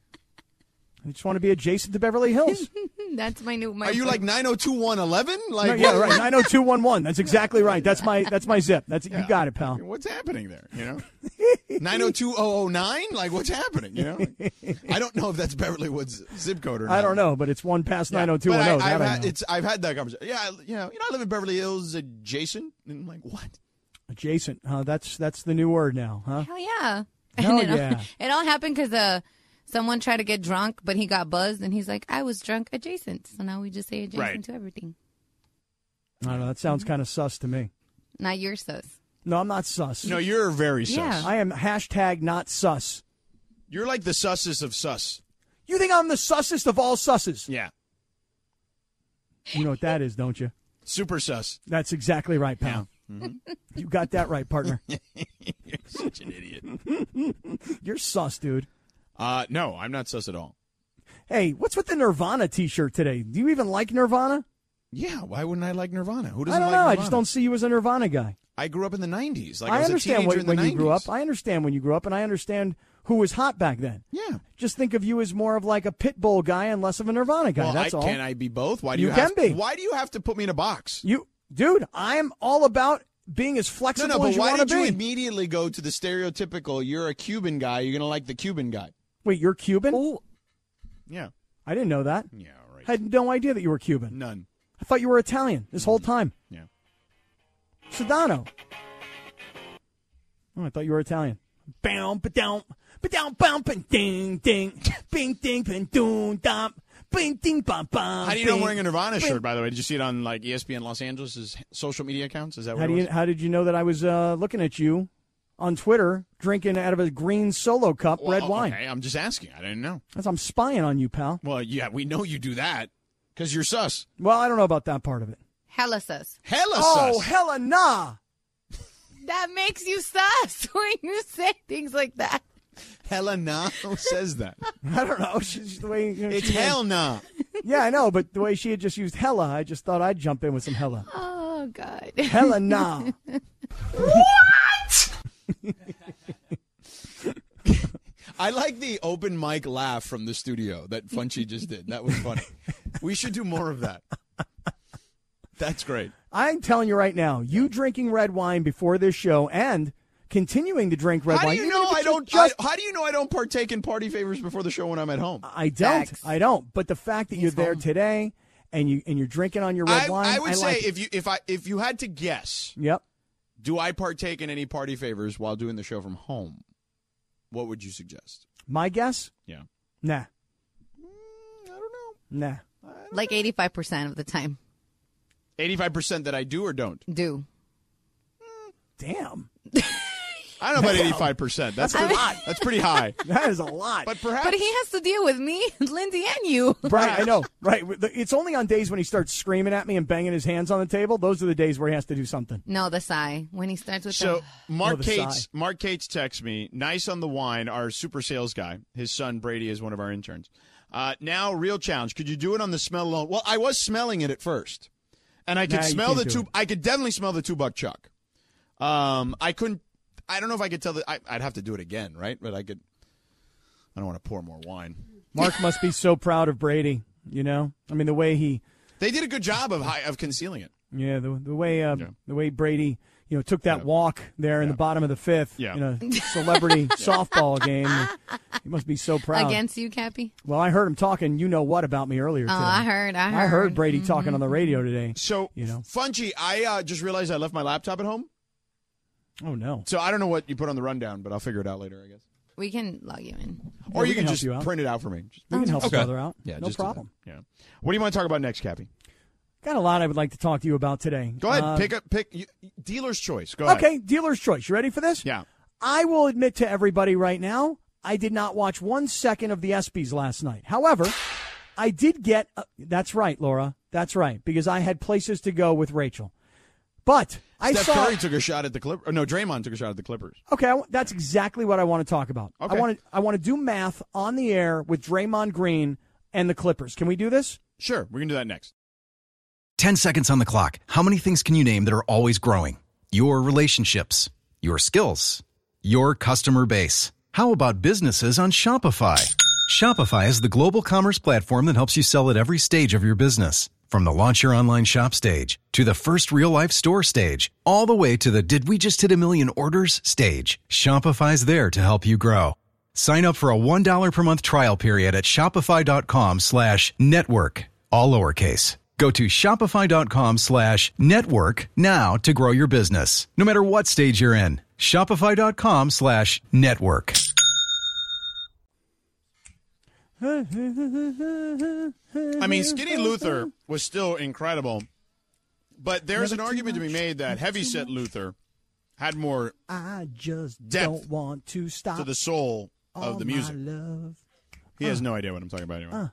I just want to be adjacent to Beverly Hills. That's my new. My Are you like nine oh two one eleven? Like, No, yeah, what- right. Nine zero two one one. That's exactly right. That's my that's my zip. That's you got it, pal. What's happening there? You know, nine oh two oh oh nine. Like, what's happening? You know, I don't know if that's Beverlywood's zip code or not. I don't know, but it's one past Yeah. nine zero two But one I, zero. I've That I had, know. it's I've had that conversation. Yeah, I- you know, you know, I live in Beverly Hills adjacent, and I'm like, what? Adjacent. Huh? That's that's the new word now, huh? Hell yeah. Hell and it, yeah. all, it all happened because uh, someone tried to get drunk, but he got buzzed, and he's like, I was drunk adjacent. So now we just say adjacent Right. to everything. I don't know. That sounds kind of sus to me. Not your sus. No, I'm not sus. No, you're very sus. Yeah. I am hashtag not sus. You're like the sussest of sus. You think I'm the sussest of all susses? Yeah, You know what that is, don't you? super sus. That's exactly right, pal. You got that right, partner. You're such an idiot. You're sus, dude. Uh, no, I'm not sus at all. Hey, what's with the Nirvana T-shirt today? Do you even like Nirvana? Yeah, why wouldn't I like Nirvana? Who doesn't I don't like know. Nirvana? I just don't see you as a Nirvana guy. I grew up in the nineties. Like I, I was understand a what, teenager in the when you grew up. nineties. I understand when you grew up, and I understand who was hot back then. Yeah. Just think of you as more of like a Pitbull guy and less of a Nirvana guy. Well, That's I, all. can I be both? Why do you, You have can be. Why do you have to put me in a box? You, dude, I am all about being as No, flexible no, but as you why want to did you be. immediately go to the stereotypical, you're a Cuban guy, you're going to like the Cuban guy? Wait, you're Cuban? Yeah. I didn't know that. Yeah, right. I had no idea that you were Cuban. None. I thought you were Italian this whole time. Yeah. Sedano. Oh, I thought you were Italian. Bam, ba down, ba down, bam, bing, ding, ding, bing, ding, bing, doom, dum, bing, ding, bam, bam. How do you know I'm bing, wearing a Nirvana bing. shirt, by the way? Did you see it on like E S P N Los Angeles' social media accounts? Is that what How it do was? you? How did you know that I was uh, looking at you on Twitter drinking out of a green Solo cup Well, red wine? Okay, I'm just asking. I didn't know. That's I'm spying on you, pal. Well, yeah, we know you do that because you're sus. Well, I don't know about that part of it. Hella sus. Hella Oh, sus. hella nah. That makes you sus when you say things like that. Hella nah. Who says that? I don't know. She's the way you know, It's she had- hell nah. Yeah, I know, but the way she had just used hella, I just thought I'd jump in with some hella. Oh, God. Hella nah. I like the open mic laugh from the studio that Funchy just did. That was funny. We should do more of that. That's great. I'm telling you right now, you drinking red wine before this show and continuing to drink red How wine. do you even know if I it's don't? Just, I, how do you know I don't partake in party favors before the show when I'm at home? I don't. Facts. I don't. But the fact that you're there today and you and you're drinking on your red I, wine, I would say like it. if you if I if you had to guess, Yep. do I partake in any party favors while doing the show from home? What would you suggest? My guess? Yeah. Nah. I don't know. Nah. Like eighty-five percent of the time. eighty-five percent that I do or don't. Do. Damn. I don't know about eighty-five percent. That's That's a pretty, lot. That's pretty high. That is a lot. But perhaps. But he has to deal with me, Lindsay, and you. Right, I know. Right. It's only on days when he starts screaming at me and banging his hands on the table. Those are the days where he has to do something. No, the sigh. When he starts with So the... Mark Oh, the Cates, sigh. Mark Cates texts me. Nice on the wine. Our super sales guy. His son Brady is one of our interns. Uh, now, real challenge. Could you do it on the smell alone? Well, I was smelling it at first, and I could Nah, you smell can't the do two. it. I could definitely smell the two buck chuck. Um, I couldn't. I don't know if I could tell the. I, I'd have to do it again, right? But I could. I don't want to pour more wine. Mark must be so proud of Brady. You know, I mean, the way he. They did a good job of high, of concealing it. Yeah, the the way uh, Yeah. the way Brady, you know, took that Yeah. walk there in Yeah. the bottom of the fifth Yeah. in a celebrity softball game. He must be so proud. Against you, Cappy? Well, I heard him talking. You know what about me earlier Oh, today? I heard. I heard. I heard Brady talking on the radio today. So, You know. Fungi, I uh, just realized I left my laptop at home. Oh no! So I don't know what you put on the rundown, but I'll figure it out later, I guess. We can log you in. Or we you can can help just you out. print it out for me. Just- We can help Okay. each other out. Yeah, no just do that. problem. Yeah. What do you want to talk about next, Cappy? Got a lot I would like to talk to you about today. Go ahead. Uh, pick up. Pick you, dealer's choice. Go ahead. Okay, dealer's choice. You ready for this? Yeah. I will admit to everybody right now, I did not watch one second of the ESPYs last night. However, I did get. Uh, that's right, Laura. That's right, because I had places to go with Rachel. But I Steph saw. Curry took a shot at the Clippers. No, Draymond took a shot at the Clippers. Okay, I, that's exactly what I want to talk about. Okay. I want to. I want to do math on the air with Draymond Green and the Clippers. Can we do this? Sure, we're gonna do that next. ten seconds on the clock. How many things can you name that are always growing? Your relationships, your skills, your customer base. How about businesses on Shopify? Shopify is the global commerce platform that helps you sell at every stage of your business. From the launch your online shop stage to the first real life store stage, all the way to the did we just hit a million orders stage. Shopify's there to help you grow. Sign up for a one dollar per month trial period at shopify.com slash network, all lowercase. Go to shopify.com slash network now to grow your business, no matter what stage you're in. Shopify.com slash network. I mean, Skinny Luther was still incredible, but there's an argument to be made that Heavyset Luther had more I just Depth don't want to stop to the soul of all the music. my love. He has no idea what I'm talking about anyway.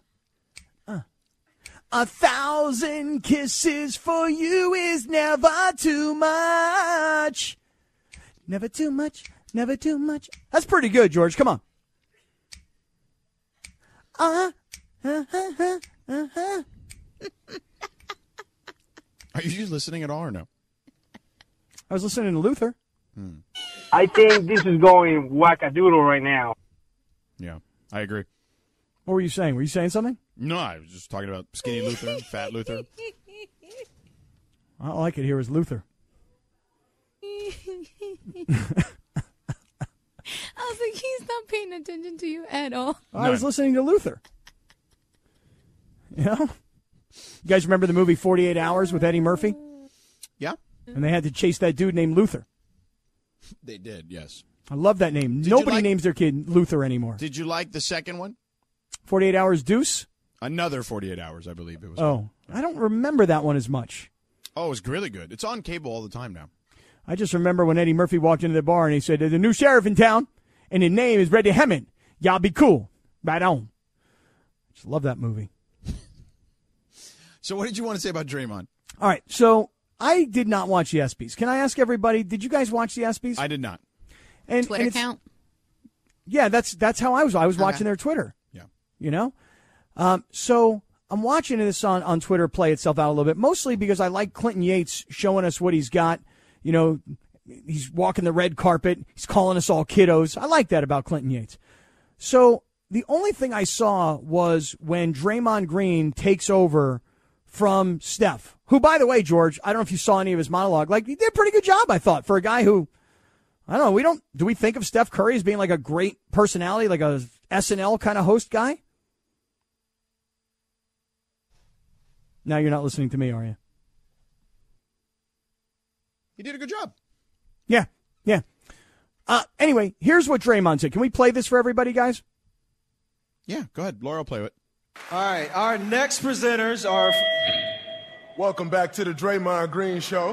A thousand kisses for you is never too much. Never too much, never too much. That's pretty good, George. Come on. Uh, uh, uh, uh, uh, uh. Are you listening at all or no? I was listening to Luther. I think this is going wackadoodle right now. Yeah, I agree. What were you saying? Were you saying something? No, I was just talking about Skinny Luther, Fat Luther. All I could hear was Luther. I was like, he's not paying attention to you at all. I was listening to Luther. You know? You guys remember the movie forty-eight hours with Eddie Murphy? Yeah, And they had to chase that dude named Luther. they did, yes. I love that name. you Nobody like- names their kid Luther anymore. Did you like the second one? forty-eight hours Deuce? Another forty-eight hours, I believe it was. Oh, I don't remember that one as much. Oh, it was really good. It's on cable all the time now. I just remember when Eddie Murphy walked into the bar and he said, "There's a new sheriff in town, and his name is Reddy Hammond. Y'all be cool. Right on." Just love that movie. So what did you want to say about Draymond? All right, so I did not watch the ESPYs. Can I ask everybody, did you guys watch the ESPYs? I did not. And, Twitter and it's- account? Yeah, that's that's how I was. I was watching their Twitter. Yeah. You know? Um, so I'm watching this on, on Twitter play itself out a little bit, mostly because I like Clinton Yates showing us what he's got. You know, he's walking the red carpet. He's calling us all kiddos. I like that about Clinton Yates. So the only thing I saw was when Draymond Green takes over from Steph, who, by the way, George, I don't know if you saw any of his monologue. Like, he did a pretty good job, I thought, for a guy who, I don't know, we don't, do we think of Steph Curry as being like a great personality, like a S N L kind of host guy? Now you're not listening to me, are you? He did a good job. Yeah, yeah. Uh, anyway, here's what Draymond said. Can we play this for everybody, guys? Yeah, go ahead. Laura will play it. All right, our next presenters are. Welcome back to the Draymond Green Show.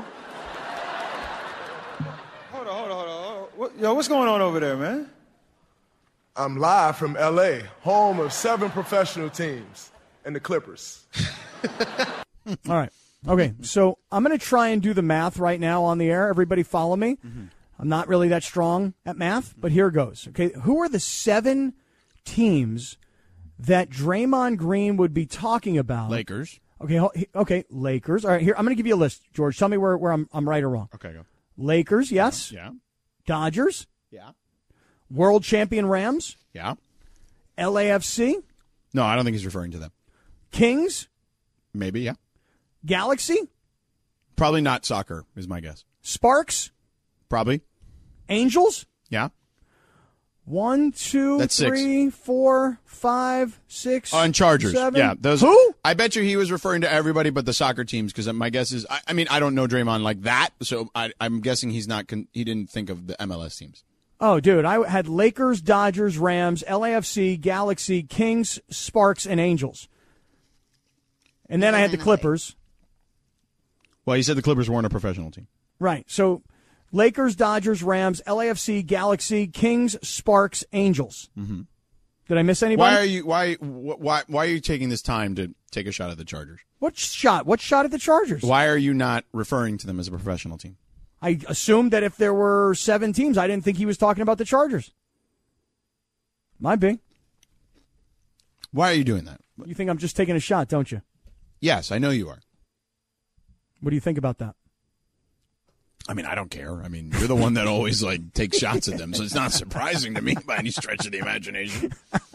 Hold on, hold on, hold on. Hold on. What, yo, what's going on over there, man? I'm live from L A, home of seven professional teams and the Clippers. All right. Okay, so I'm going to try and do the math right now on the air. Everybody follow me. Mm-hmm. I'm not really that strong at math, but here goes. Okay, who are the seven teams that Draymond Green would be talking about? Lakers. Okay, okay, Lakers. All right, here, I'm going to give you a list, George. Tell me where, where I'm, I'm right or wrong. Okay, go. Lakers, yes. Yeah. Dodgers. Yeah. World champion Rams. Yeah. L A F C. No, I don't think he's referring to them. Kings. Maybe, yeah. Galaxy. Probably not soccer, is my guess. Sparks. Probably. Angels. Yeah. One, two, That's six. three, four, five, six. On Chargers. Seven. Yeah. Those, Who? I bet you he was referring to everybody but the soccer teams because my guess is, I, I mean, I don't know Draymond like that, so I, I'm guessing he's not, con- he didn't think of the M L S teams. Oh, dude, I had Lakers, Dodgers, Rams, L A F C, Galaxy, Kings, Sparks, and Angels. And then I had the Clippers. Well, he said the Clippers weren't a professional team. Right. So Lakers, Dodgers, Rams, L A F C, Galaxy, Kings, Sparks, Angels. Mm-hmm. Did I miss anybody? Why are you why why why are you taking this time to take a shot at the Chargers? What shot? What shot at the Chargers? Why are you not referring to them as a professional team? I assumed that if there were seven teams, I didn't think he was talking about the Chargers. Might be. Why are you doing that? You think I'm just taking a shot, don't you? Yes, I know you are. What do you think about that? I mean, I don't care. I mean, you're the one that always, like, takes shots at them, so it's not surprising to me by any stretch of the imagination.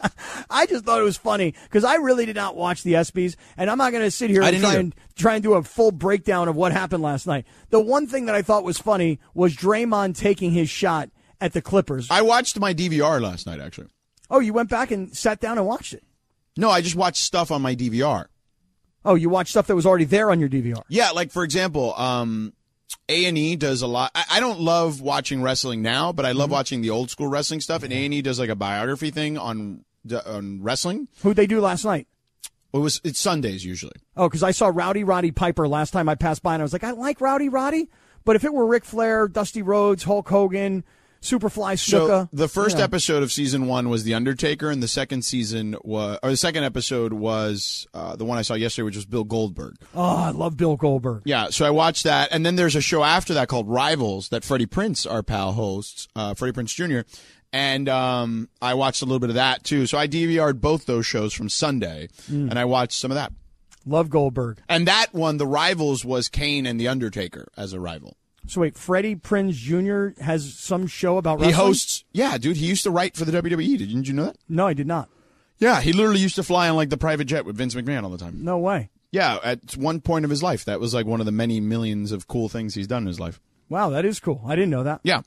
I just thought it was funny because I really did not watch the ESPYs, and I'm not going to sit here and try, and try and do a full breakdown of what happened last night. The one thing that I thought was funny was Draymond taking his shot at the Clippers. I watched my D V R last night, actually. Oh, you went back and sat down and watched it? No, I just watched stuff on my D V R. Oh, you watched stuff that was already there on your D V R? Yeah, like, for example, um, A and E does a lot. I, I don't love watching wrestling now, but I love mm-hmm. watching the old school wrestling stuff, and A and E does, like, a biography thing on on wrestling. Who'd they do last night? It was It's Sundays, usually. Oh, because I saw Rowdy Roddy Piper last time I passed by, and I was like, I like Rowdy Roddy, but if it were Ric Flair, Dusty Rhodes, Hulk Hogan, Superfly Snuka. So the first yeah. episode of season one was The Undertaker, and the second season was, or the second episode was uh, the one I saw yesterday, which was Bill Goldberg. Oh, I love Bill Goldberg. Yeah, so I watched that, and then there's a show after that called Rivals that Freddie Prinze, our pal, hosts, uh, Freddie Prinze Junior, and um, I watched a little bit of that too. So I D V R'd both those shows from Sunday, mm. and I watched some of that. Love Goldberg. And that one, the Rivals, was Kane and The Undertaker as a rival. So wait, Freddie Prinze Junior has some show about wrestling? He hosts, yeah, dude, he used to write for the W W E. Didn't you know that? No, I did not. Yeah, he literally used to fly on, like, the private jet with Vince McMahon all the time. No way. Yeah, at one point of his life. That was, like, one of the many millions of cool things he's done in his life. Wow, that is cool. I didn't know that. Yeah.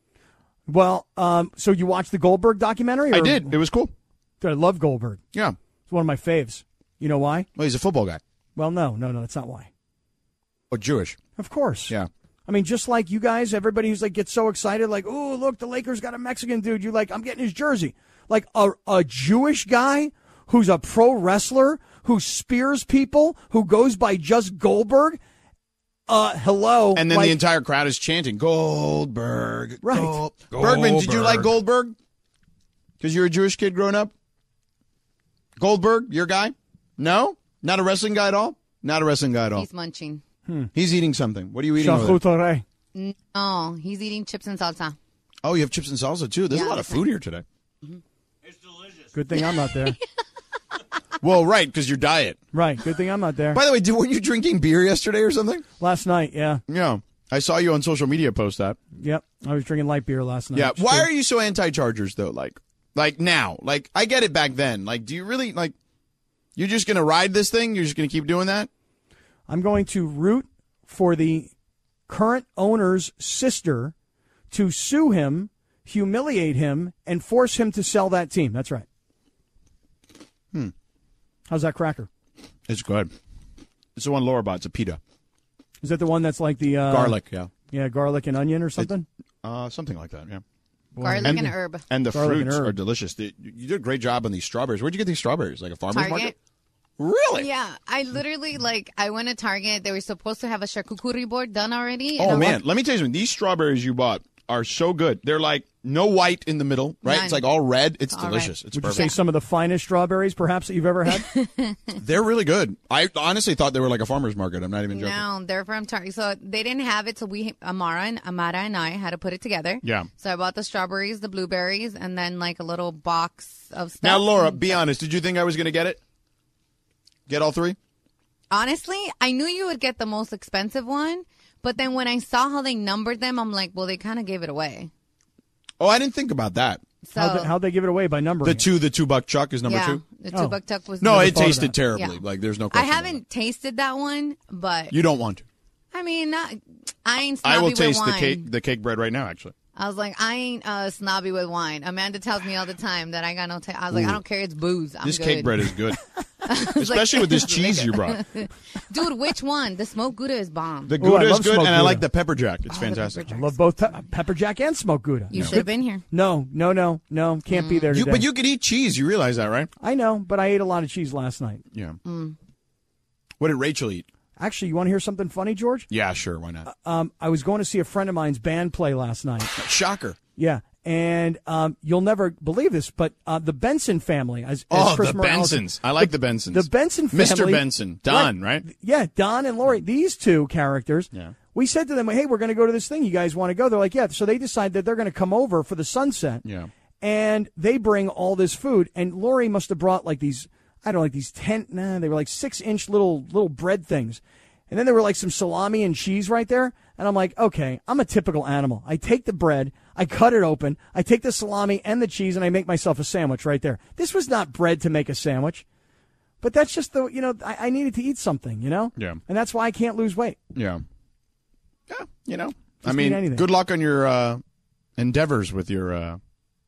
Well, um, so you watched the Goldberg documentary? Or? I did. It was cool. Dude, I love Goldberg. Yeah. It's one of my faves. You know why? Well, he's a football guy. Well, no, no, no, that's not why. Or Jewish. Of course. Yeah. I mean, just like you guys, everybody who's like gets so excited, like, oh, look, the Lakers got a Mexican dude. You like, I'm getting his jersey. Like a a Jewish guy who's a pro wrestler who spears people, who goes by just Goldberg. Uh, hello. And then like, the entire crowd is chanting Goldberg. Right. Gold- Goldberg. Bergman, did you like Goldberg? Because you were a Jewish kid growing up. Goldberg, your guy? No, not a wrestling guy at all. Not a wrestling guy at all. He's munching. Hmm. He's eating something. What are you eating? Over there? No, he's eating chips and salsa. Oh, you have chips and salsa too. There's yeah, a lot of food here today. Mm-hmm. It's delicious. Good thing I'm not there. Well, right, because your diet. Right. Good thing I'm not there. By the way, did, were you drinking beer yesterday or something? Last night, yeah. Yeah. I saw you on social media post that. Yep. I was drinking light beer last night. Yeah. Why true. are you so anti-Chargers though? Like, like now? Like, I get it back then. Like, do you really like? You're just gonna ride this thing? You're just gonna keep doing that? I'm going to root for the current owner's sister to sue him, humiliate him, and force him to sell that team. That's right. Hmm. How's that cracker? It's good. It's the one Laura bought. It's a pita. Is that the one that's like the uh, garlic? Yeah. Yeah, garlic and onion or something. It, uh, something like that. Yeah. Garlic and, and herb. And the garlic fruits and are delicious. You did a great job on these strawberries. Where'd you get these strawberries? Like a farmer's Target. market? Really? Yeah. I literally, like, I went to Target. They were supposed to have a charcuterie board done already. Oh, man. Like, Let me tell you something. These strawberries you bought are so good. They're like no white in the middle, right? None. It's like all red. It's all delicious. red. It's Would perfect. you say some of the finest strawberries, perhaps, that you've ever had? They're really good. I honestly thought they were like a farmer's market. I'm not even joking. No, they're from Target. So they didn't have it, so we, Amara and Amara and I had to put it together. Yeah. So I bought the strawberries, the blueberries, and then like a little box of stuff. Now, Laura, be honest. Did you think I was going to get it? Get all three? Honestly, I knew you would get the most expensive one, but then when I saw how they numbered them, I'm like, well, they kind of gave it away. Oh, I didn't think about that. So How'd they, how'd they give it away by numbering The two, the two buck chuck is number yeah, two. the two Oh. buck tuck was. No, number it four. tasted terribly. Yeah. Like there's no I question. haven't tasted that one, but You don't want to. I mean, not, I ain't snobby I will with taste the wine. cake, the cake bread right now. Actually, I was like, I ain't uh, snobby with wine. Amanda tells me all the time that I got no. Ta- I was like, Ooh. I don't care. It's booze. I'm this good. cake bread is good, like- especially with this cheese you brought. Dude, which one? The smoked Gouda is bomb. The Ooh, I Gouda is love good, smoked and I Gouda. like the pepper jack. It's Oh, the fantastic. pepper I love both pe- pepper jack and smoked Gouda. You should have been here. No, no, no, no. Can't be there You, today. but you could eat cheese. You realize that, right? I know, but I ate a lot of cheese last night. Yeah. Mm. What did Rachel eat? Actually, you want to hear something funny, George? Yeah, sure. Why not? Um, I was going to see a friend of mine's band play last night. Shocker. Yeah, and um, you'll never believe this, but uh, the Benson family. As, as Oh, Chris the Morales- Bensons. I like the Bensons. The Benson family. Mister Benson. Don, right? Yeah, Don and Lori. These two characters. Yeah. We said to them, hey, we're going to go to this thing. You guys want to go? They're like, yeah. So they decide that they're going to come over for the sunset. Yeah. And they bring all this food. And Lori must have brought like these, I don't know, like these ten, nah, they were like six inch little, little bread things. And then there were like some salami and cheese right there. And I'm like, okay, I'm a typical animal. I take the bread, I cut it open, I take the salami and the cheese, and I make myself a sandwich right there. This was not bread to make a sandwich. But that's just the, you know, I, I needed to eat something, you know? Yeah. And that's why I can't lose weight. Yeah. Yeah, you know. I Just mean, eat anything. good luck on your uh, endeavors with your uh,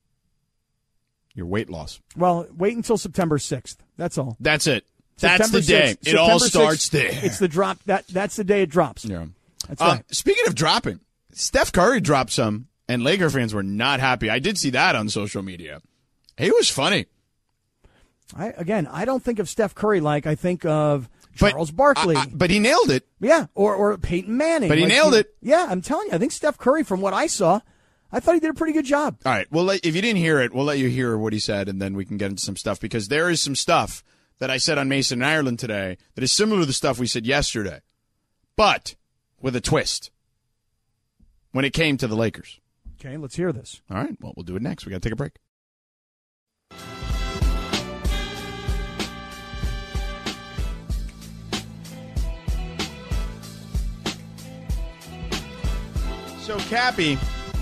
your weight loss. Well, wait until September sixth. That's all. That's it. That's September the day. sixth. It all September starts sixth, there. It's the drop. That That's the day it drops. Yeah. That's Uh, right. Speaking of dropping, Steph Curry dropped some, and Laker fans were not happy. I did see that on social media. He was funny. I, again, I don't think of Steph Curry like I think of Charles Barkley. I- I- but he nailed it. Yeah, or or Peyton Manning. But he Like, nailed it. Yeah, I'm telling you. I think Steph Curry, from what I saw, I thought he did a pretty good job. All right. Well, if you didn't hear it, we'll let you hear what he said, and then we can get into some stuff, because there is some stuff that I said on Mason and Ireland today that is similar to the stuff we said yesterday, but with a twist when it came to the Lakers. Okay, let's hear this. All right. Well, we'll do it next. We got to take a break. So, Cappy,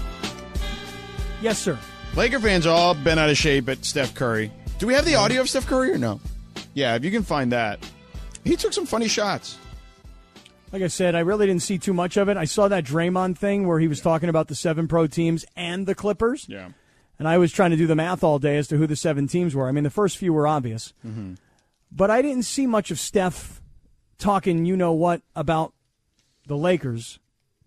Yes, sir. Laker fans all been out of shape at Steph Curry. Do we have the audio of Steph Curry or no? Yeah, if you can find that. He took some funny shots. Like I said, I really didn't see too much of it. I saw that Draymond thing where he was talking about the seven pro teams and the Clippers. Yeah. And I was trying to do the math all day as to who the seven teams were. I mean, the first few were obvious. Mm-hmm. But I didn't see much of Steph talking, you know what, about the Lakers.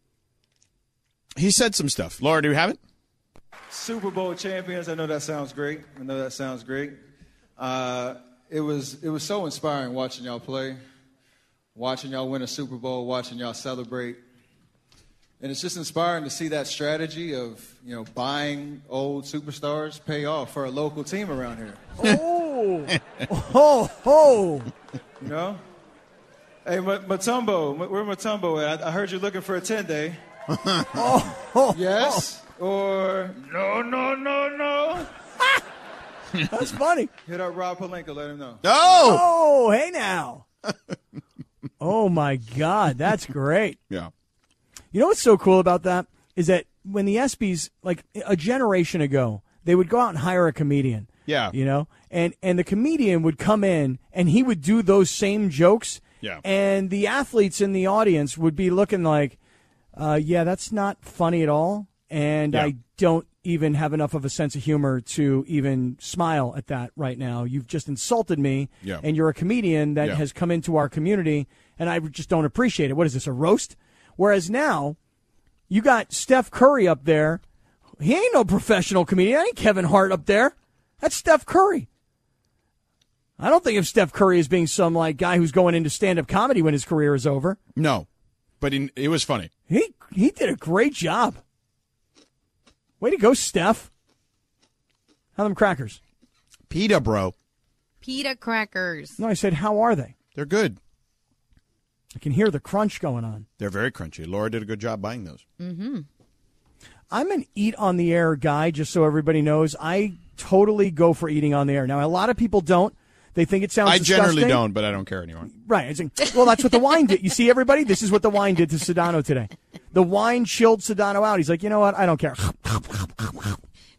He said some stuff. Laura, do you have it? Super Bowl champions. I know that sounds great. I know that sounds great. Uh, it was it was so inspiring watching y'all play, watching y'all win a Super Bowl, watching y'all celebrate. And it's just inspiring to see that strategy of, you know, buying old superstars pay off for a local team around here. Oh, oh, oh. You know? Hey, M- Mutombo, M- where Mutombo at? I-, I heard you're looking for a ten-day. oh, oh, Yes? Or no, no, no, no? That's funny. Hit up Rob Pelinka, let him know. Oh! Oh, hey now. Oh, my God. That's great. Yeah. You know what's so cool about that is that when the ESPYs, like a generation ago, they would go out and hire a comedian. Yeah. You know, and, and the comedian would come in and he would do those same jokes. Yeah. And the athletes in the audience would be looking like, uh, yeah, that's not funny at all. And Yeah. I don't even have enough of a sense of humor to even smile at that right now. You've just insulted me. Yeah. And you're a comedian that Yeah. has come into our community, and I just don't appreciate it. What is this, a roast? Whereas now, you got Steph Curry up there. He ain't no professional comedian. Ain't Kevin Hart up there. That's Steph Curry. I don't think of Steph Curry as being some like guy who's going into stand-up comedy when his career is over. No. But he, it was funny. He he did a great job. Way to go, Steph. How are them crackers? Pita, bro. Pita crackers. No, I said, how are they? They're good. I can hear the crunch going on. They're very crunchy. Laura did a good job buying those. Mm-hmm. I'm an eat on the air guy, just so everybody knows. I totally go for eating on the air. Now, a lot of people don't. They think it sounds I disgusting. generally don't, but I don't care anymore. Right. It's like, well, that's what the wine did. You see, everybody? This is what the wine did to Sedano today. The wine chilled Sedano out. He's like, you know what? I don't care.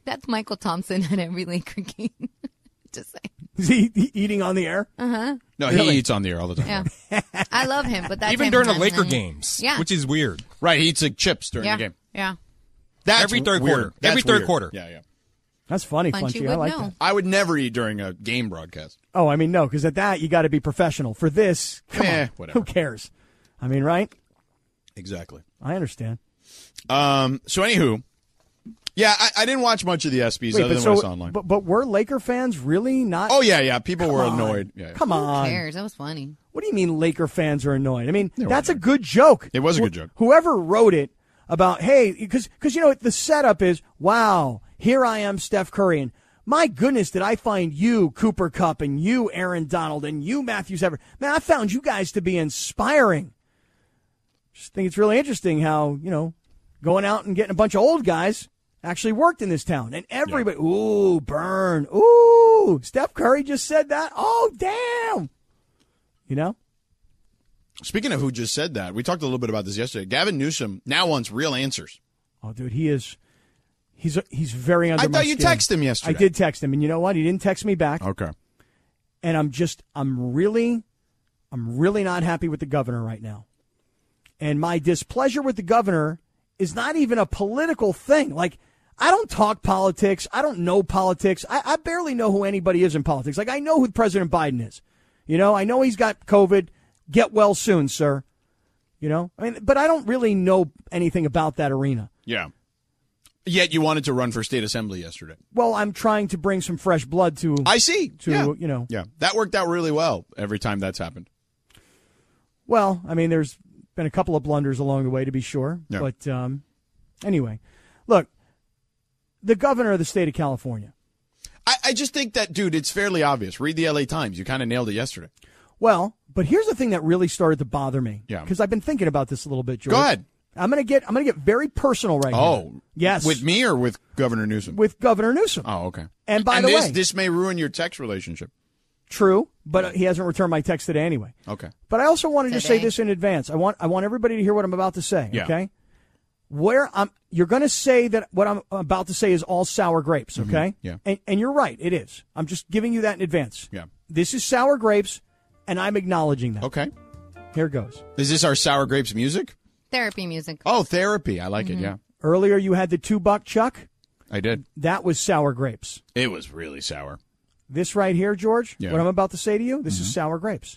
That's Michael Thompson at every Laker game. Just saying. Is he, he eating on the air? Uh-huh. No, Really? he eats on the air all the time. Yeah. I love him, but that's Even him during the from Laker time to time. games, Yeah. which is weird. Right, he eats like chips during yeah. the game. Yeah. That's Every third weird. quarter. That's Every third weird. quarter. Yeah, yeah. That's funny, Funchy Funchy. I would like know. that. I would never eat during a game broadcast. Oh, I mean, no, because at that, you got to be professional. For this, come Eh, on. whatever. Who cares? I mean, right? Exactly. I understand. Um. So, anywho, yeah, I, I didn't watch much of the ESPYs Wait, other but, than so, what I saw online. but, but were Laker fans really not? Oh, yeah, yeah. People Come were on. annoyed. Yeah, yeah. Come Who on. cares? That was funny. What do you mean Laker fans are annoyed? I mean, They were that's a annoyed. good joke. It was a Wh- good joke. Whoever wrote it about, hey, because you know, the setup is, wow, here I am, Steph Curry, and my goodness, did I find you, Cooper Kupp, and you, Aaron Donald, and you, Matthew Stafford. Man, I found you guys to be inspiring. Just think it's really interesting how, you know, going out and getting a bunch of old guys actually worked in this town. And everybody, ooh, burn. Ooh, Steph Curry just said that. Oh, damn. You know? Speaking of who just said that, we talked a little bit about this yesterday. Gavin Newsom now wants real answers. Oh, dude, he is. He's he's very under I my thought you skin. texted him yesterday. I did text him, and you know what? He didn't text me back. Okay. And I'm just, I'm really, I'm really not happy with the governor right now. And my displeasure with the governor is not even a political thing. Like, I don't talk politics. I don't know politics. I, I barely know who anybody is in politics. Like, I know who President Biden is. You know, I know he's got COVID. Get well soon, sir. You know, I mean, but I don't really know anything about that arena. Yeah. Yet you wanted to run for state assembly yesterday. Well, I'm trying to bring some fresh blood to. I see. To yeah. you know. Yeah, that worked out really well every time that's happened. Well, I mean, there's been a couple of blunders along the way, to be sure. Yeah. But um, anyway, look, the governor of the state of California. I, I just think that, dude, it's fairly obvious. Read the L A Times. You kind of nailed it yesterday. Well, but here's the thing that really started to bother me. Yeah. Because I've been thinking about this a little bit, George. Go ahead. I'm gonna get. I'm gonna get very personal right now. Oh, yes. With me or with Governor Newsom? With Governor Newsom. Oh, okay. And by and the this, way, this may ruin your text relationship. True, but he hasn't returned my text today anyway. Okay. But I also wanted to say Today. this in advance. I want I want everybody to hear what I'm about to say. Yeah. Okay. Where I'm, you're going to say that what I'm about to say is all sour grapes. Okay. Yeah. And, and you're right. It is. I'm just giving you that in advance. Yeah. This is sour grapes, and I'm acknowledging that. Okay. Here goes. Is this our Sour Grapes music? Therapy music. Oh, therapy. I like it, yeah. Earlier, you had the two buck chuck. I did. That was sour grapes. It was really sour. This right here, George, Yeah. what I'm about to say to you, this is sour grapes.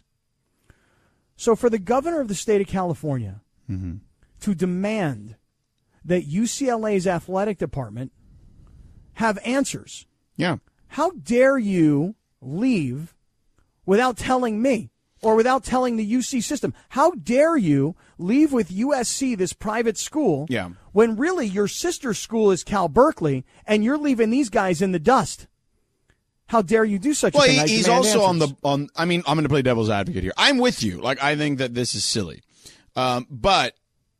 So for the governor of the state of California to demand that U C L A's athletic department have answers, Yeah. how dare you leave without telling me or without telling the U C system? How dare you leave with U S C, this private school, Yeah. when really your sister school is Cal Berkeley and you're leaving these guys in the dust? How dare you do such Well, a thing? he- I he's demand also on answers. the on. I mean, I'm going to play devil's advocate here. I'm with you. Like, I think that this is silly, um, but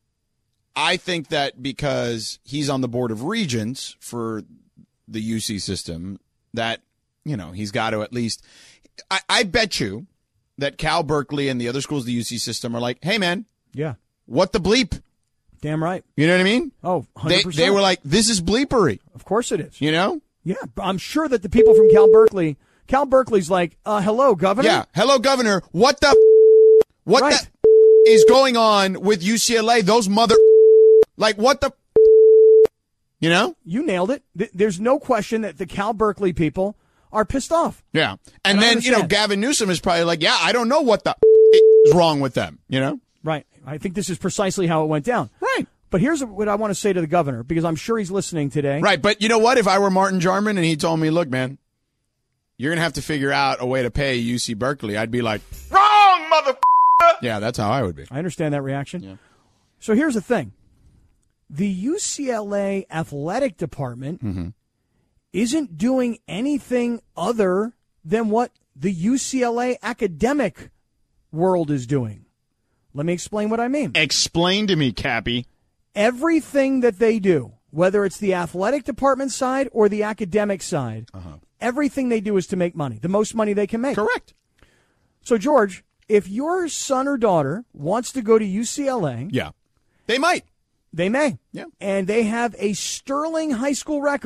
I think that because he's on the board of regents for the U C system, that you know he's got to at least. I, I bet you that Cal Berkeley and the other schools of the U C system are like, hey man, Yeah, what the bleep? damn right. You know what I mean? Oh, one They hundred percent. they were like, this is bleepery. Of course it is. You know? Yeah, I'm sure that the people from Cal Berkeley, Cal Berkeley's like, uh, hello, governor. Yeah. Hello, Governor. What the? What Right. the is going on with U C L A? Those mother. Like, what the? You know? You nailed it. Th- There's no question that the Cal Berkeley people are pissed off. Yeah. And And I then, you know, understand. Gavin Newsom is probably like, yeah, I don't know what the is wrong with them. You know? Right. I think this is precisely how it went down. Right. But here's what I want to say to the governor, because I'm sure he's listening today. Right. But you know what? If I were Martin Jarman and he told me, look, man, you're going to have to figure out a way to pay U C Berkeley, I'd be like, wrong, mother. Yeah, that's how I would be. I understand that reaction. Yeah. So here's the thing. The U C L A athletic department Mm-hmm. isn't doing anything other than what the U C L A academic world is doing. Let me explain what I mean. Explain to me, Cappy. Everything that they do, whether it's the athletic department side or the academic side, Uh-huh. everything they do is to make money, the most money they can make. Correct. So, George, if your son or daughter wants to go to U C L A, Yeah. They might. they may. Yeah. And they have a sterling high school record.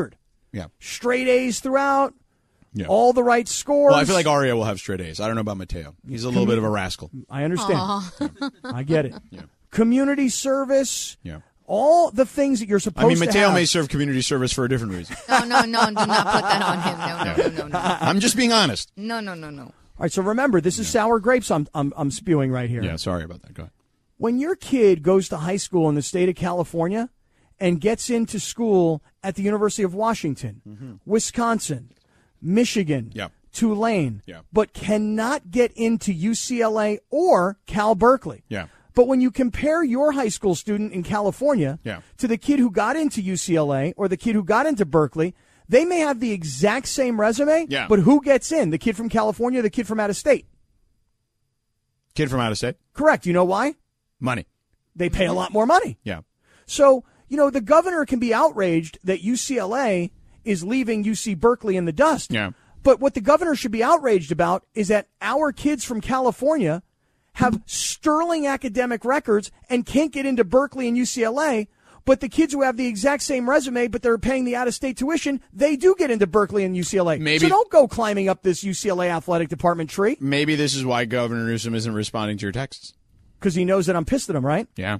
Yeah. Straight A's throughout. Yeah. All the right scores. Well, I feel like Aria will have straight A's. I don't know about Mateo. He's a little bit of a rascal. I understand. Yeah. I get it. Yeah. Community service. Yeah. All the things that you're supposed I mean, to Mateo have. may serve community service for a different reason. No, no, no. Do not put that on him. No, no, no, no, no. I'm just being honest. No, no, no, no. All right, so remember, this is sour grapes I'm, I'm, I'm spewing right here. Yeah, sorry about that. Go ahead. When your kid goes to high school in the state of California and gets into school at the University of Washington, Mm-hmm. Wisconsin, Michigan, Yeah. Tulane, Yeah. but cannot get into U C L A or Cal Berkeley. Yeah. But when you compare your high school student in California Yeah. to the kid who got into U C L A or the kid who got into Berkeley, they may have the exact same resume, Yeah. but who gets in? The kid from California or the kid from out of state? Kid from out of state? Correct. You know why? Money. They pay a lot more money. Yeah. So, you know, the governor can be outraged that U C L A is leaving U C Berkeley in the dust. Yeah. But what the governor should be outraged about is that our kids from California have sterling academic records and can't get into Berkeley and U C L A, but the kids who have the exact same resume but they're paying the out-of-state tuition, they do get into Berkeley and U C L A. Maybe- So don't go climbing up this U C L A athletic department tree Maybe this is why Governor Newsom isn't responding to your texts. because he knows that I'm pissed at him, right? Yeah.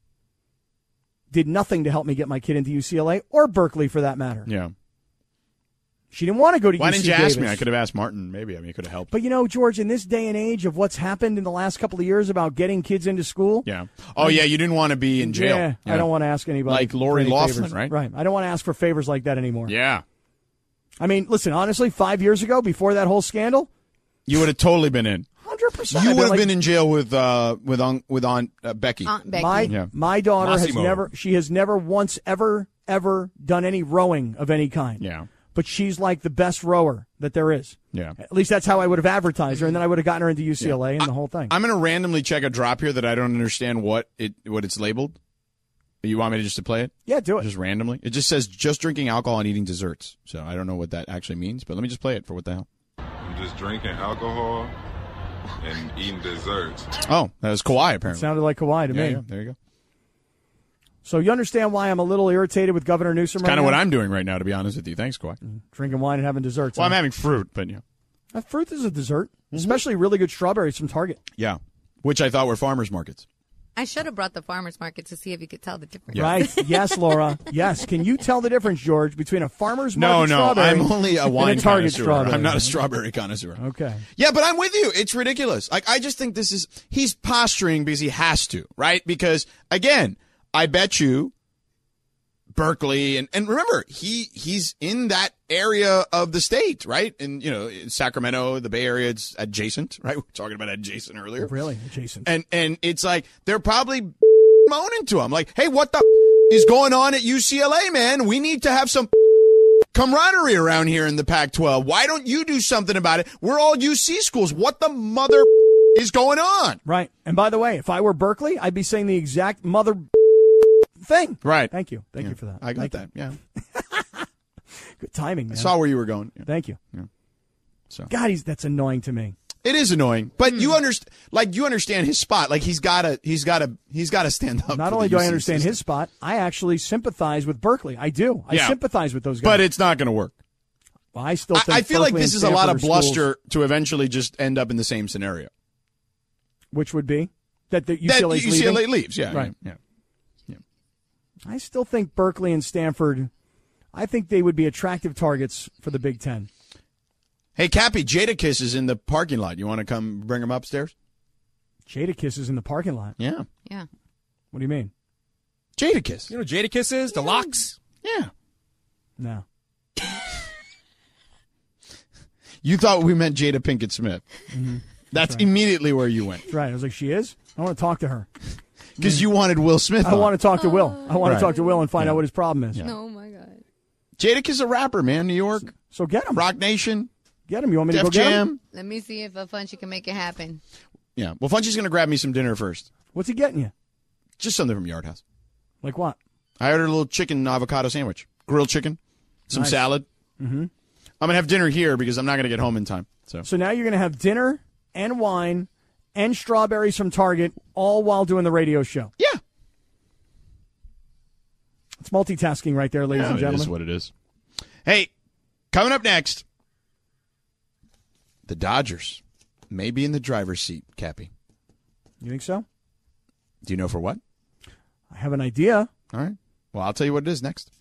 Did nothing to help me get my kid into U C L A or Berkeley for that matter. Yeah. She didn't want to go to Why U C didn't you ask me? Davis. I could have asked Martin. Maybe. I mean, it could have helped. But, you know, George, in this day and age of what's happened in the last couple of years about getting kids into school. Yeah. Oh, yeah. You didn't want to be in jail. Yeah, I don't want to ask anybody. Like for Lori any Loughlin, favors. right? Right. I don't want to ask for favors like that anymore. Yeah. I mean, listen, honestly, five years ago, before that whole scandal, You would have totally been in. one hundred percent. You I'd would have like- been in jail with uh with on with Aunt uh, Becky. Aunt Becky. My, Yeah. my daughter has Massimo. never, she has never once ever, ever done any rowing of any kind. Yeah. But she's like the best rower that there is. Yeah. At least that's how I would have advertised her, and then I would have gotten her into U C L A and the whole thing. I'm going to randomly check a drop here that I don't understand what it what it's labeled. You want me to just to play it? Yeah, do it. Just randomly. It just says just drinking alcohol and eating desserts. So I don't know what that actually means, but let me just play it for what the hell. I'm just drinking alcohol and eating desserts. Oh, that was Kawhi apparently. Sounded like Kawhi to yeah, me. yeah, there you go. So you understand why I'm a little irritated with Governor Newsom right Kind of now? what I'm doing right now, to be honest with you. Thanks, Kawhi. Drinking wine and having desserts. Well, I'm huh? having fruit, but yeah. Uh, fruit is a dessert, especially really good strawberries from Target. Yeah. Which I thought were farmers markets. I should have brought the farmer's market to see if you could tell the difference. Right. Yes, Laura. Yes. Can you tell the difference, George, between a farmer's No, market no, strawberry I'm only a and wine a Target connoisseur. strawberry? I'm not a strawberry connoisseur. Okay. Yeah, but I'm with you. It's ridiculous. Like, I just think this is, he's posturing because he has to, right? Because, again, I bet you Berkeley, and, and remember, he he's in that area of the state, right? And, you know, Sacramento, the Bay Area, it's adjacent, right? We were talking about adjacent earlier. Really? Adjacent. And, and it's like, they're probably moaning to him, like, hey, what the is going on at U C L A, man? We need to have some camaraderie around here in the Pac twelve. Why don't you do something about it? We're all U C schools. What the mother is going on? Right. And by the way, if I were Berkeley, I'd be saying the exact mother thing. Right. Thank you. Thank Yeah, you for that. I got Thank that. you. Yeah. Good timing, I man. saw where you were going. Yeah. Thank you. Yeah. So God, he's, that's annoying to me. it is annoying, but Hmm. you understand. Like you understand his spot. Like he's got to. He's got to. He's got to stand up. Not for only the do U I C understand system. his spot, I actually sympathize with Berkeley. I do. I Yeah. sympathize with those guys. but it's not going to work. Well, I still I, think I feel like Berkeley this and is a lot of Stanford are schools- bluster to eventually just end up in the same scenario. Which would be that the U That C L A's U C L A leaving? leaves. Yeah. Right. Yeah. yeah. I still think Berkeley and Stanford, I think they would be attractive targets for the Big Ten. Hey, Cappy, Jadakiss is in the parking lot. You want to come bring him upstairs? Jadakiss is in the parking lot. Yeah. Yeah. What do you mean? Jadakiss. You know what Jadakiss is? The locks? Yeah. No. You thought we meant Jada Pinkett Smith. Mm-hmm. That's right. immediately where you went. That's right. I was like, she is? I want to talk to her. Because you wanted Will Smith I on. want to talk to Will. I want Right. to talk to Will and find Yeah. out what his problem is. Yeah. Oh, my God. Jadakiss is a rapper, man. New York. So get him. Rock Nation. Get him. You want me to Def go get Jam. him? Let me see if a Funchy can make it happen. Yeah. Well, Funchy's going to grab me some dinner first. What's he getting you? Just something from Yard House. Like what? I ordered a little chicken avocado sandwich. Grilled chicken. Some Nice. salad. Mm-hmm. I'm going to have dinner here because I'm not going to get home in time. So So now you're going to have dinner and wine and strawberries from Target all while doing the radio show. Yeah. It's multitasking right there, ladies Yeah, and it gentlemen. is what it is. Hey, coming up next, the Dodgers may be in the driver's seat, Cappy. You think so? Do you know for what? I have an idea. All right. Well, I'll tell you what it is next.